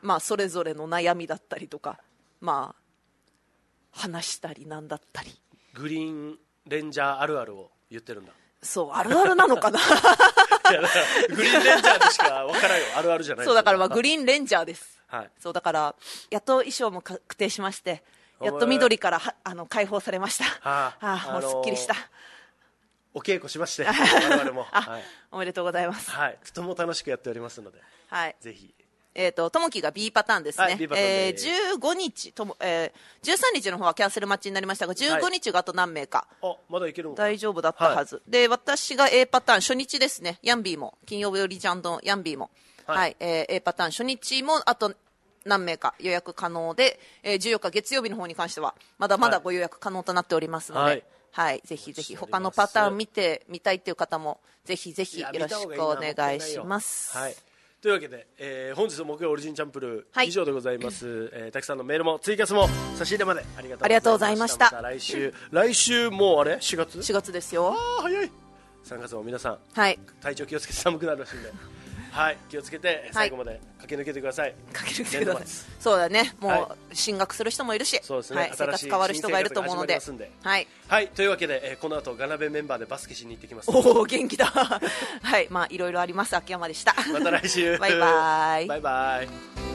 [SPEAKER 2] まあ、それぞれの悩みだったりとか、まあ、話したりなんだったり。
[SPEAKER 1] グリーンレンジャーあるあるを言ってるんだ。
[SPEAKER 2] そう、あるあるなのかな。
[SPEAKER 1] いや、グリーンレンジャーでしか分からんよ。あるあるじゃない。
[SPEAKER 2] そうだから、まあ、グリーンレンジャーです。
[SPEAKER 1] はい。
[SPEAKER 2] そうだから、やっと衣装も確定しまして、やっと緑からはあの解放されました。はあ、ああ、もうすっきりした。
[SPEAKER 1] お稽古しまして、我々も、
[SPEAKER 2] はい、おめでとうございます。
[SPEAKER 1] はい、とても楽しくやっておりますので、
[SPEAKER 2] はい、
[SPEAKER 1] ぜひ。
[SPEAKER 2] えーと、ともきが B パターンですね、はい、えー、じゅうごにちとも、えー、じゅうさんにちの方はキャンセル待ちになりましたが、じゅうごにちがあと何名か、
[SPEAKER 1] はい、あまだいけるのか
[SPEAKER 2] 大丈夫だったはず、はい、で私が A パターン初日ですね、ヤンビーも金曜日よりジャンドンヤンビーも、はいはい、えー、A パターン初日もあと何名か予約可能で、えー、じゅうよっか月曜日の方に関してはまだまだご予約可能となっておりますので、はいはい、ぜひぜひ他のパターン見てみたいという方もぜひぜひよろしくお願いします。
[SPEAKER 1] はい、というわけで、えー、本日の木曜オリジンチャンプルー以上でございます、はい、えー、たくさんのメールもツイキャスも差し入れまでありがとうございました。また来週来週もうあれしがつ
[SPEAKER 2] しがつですよ。
[SPEAKER 1] あー早い。さんがつも皆さん、
[SPEAKER 2] はい、
[SPEAKER 1] 体調気をつけて寒くなるらしいんではい、気をつけて最後まで駆け抜けてください。
[SPEAKER 2] 駆け抜けてください。そうだね、もう進学する人もいるし、そうですね、はい、生活変わる人がいると思うので、はい、はい、
[SPEAKER 1] というわけで、えー、この後ガナベメンバーでバスケしに行ってきます。
[SPEAKER 2] おお元気だ。はい、まあいろいろあります。秋山でした。
[SPEAKER 1] また来週。
[SPEAKER 2] バイバイ。
[SPEAKER 1] バイバイ。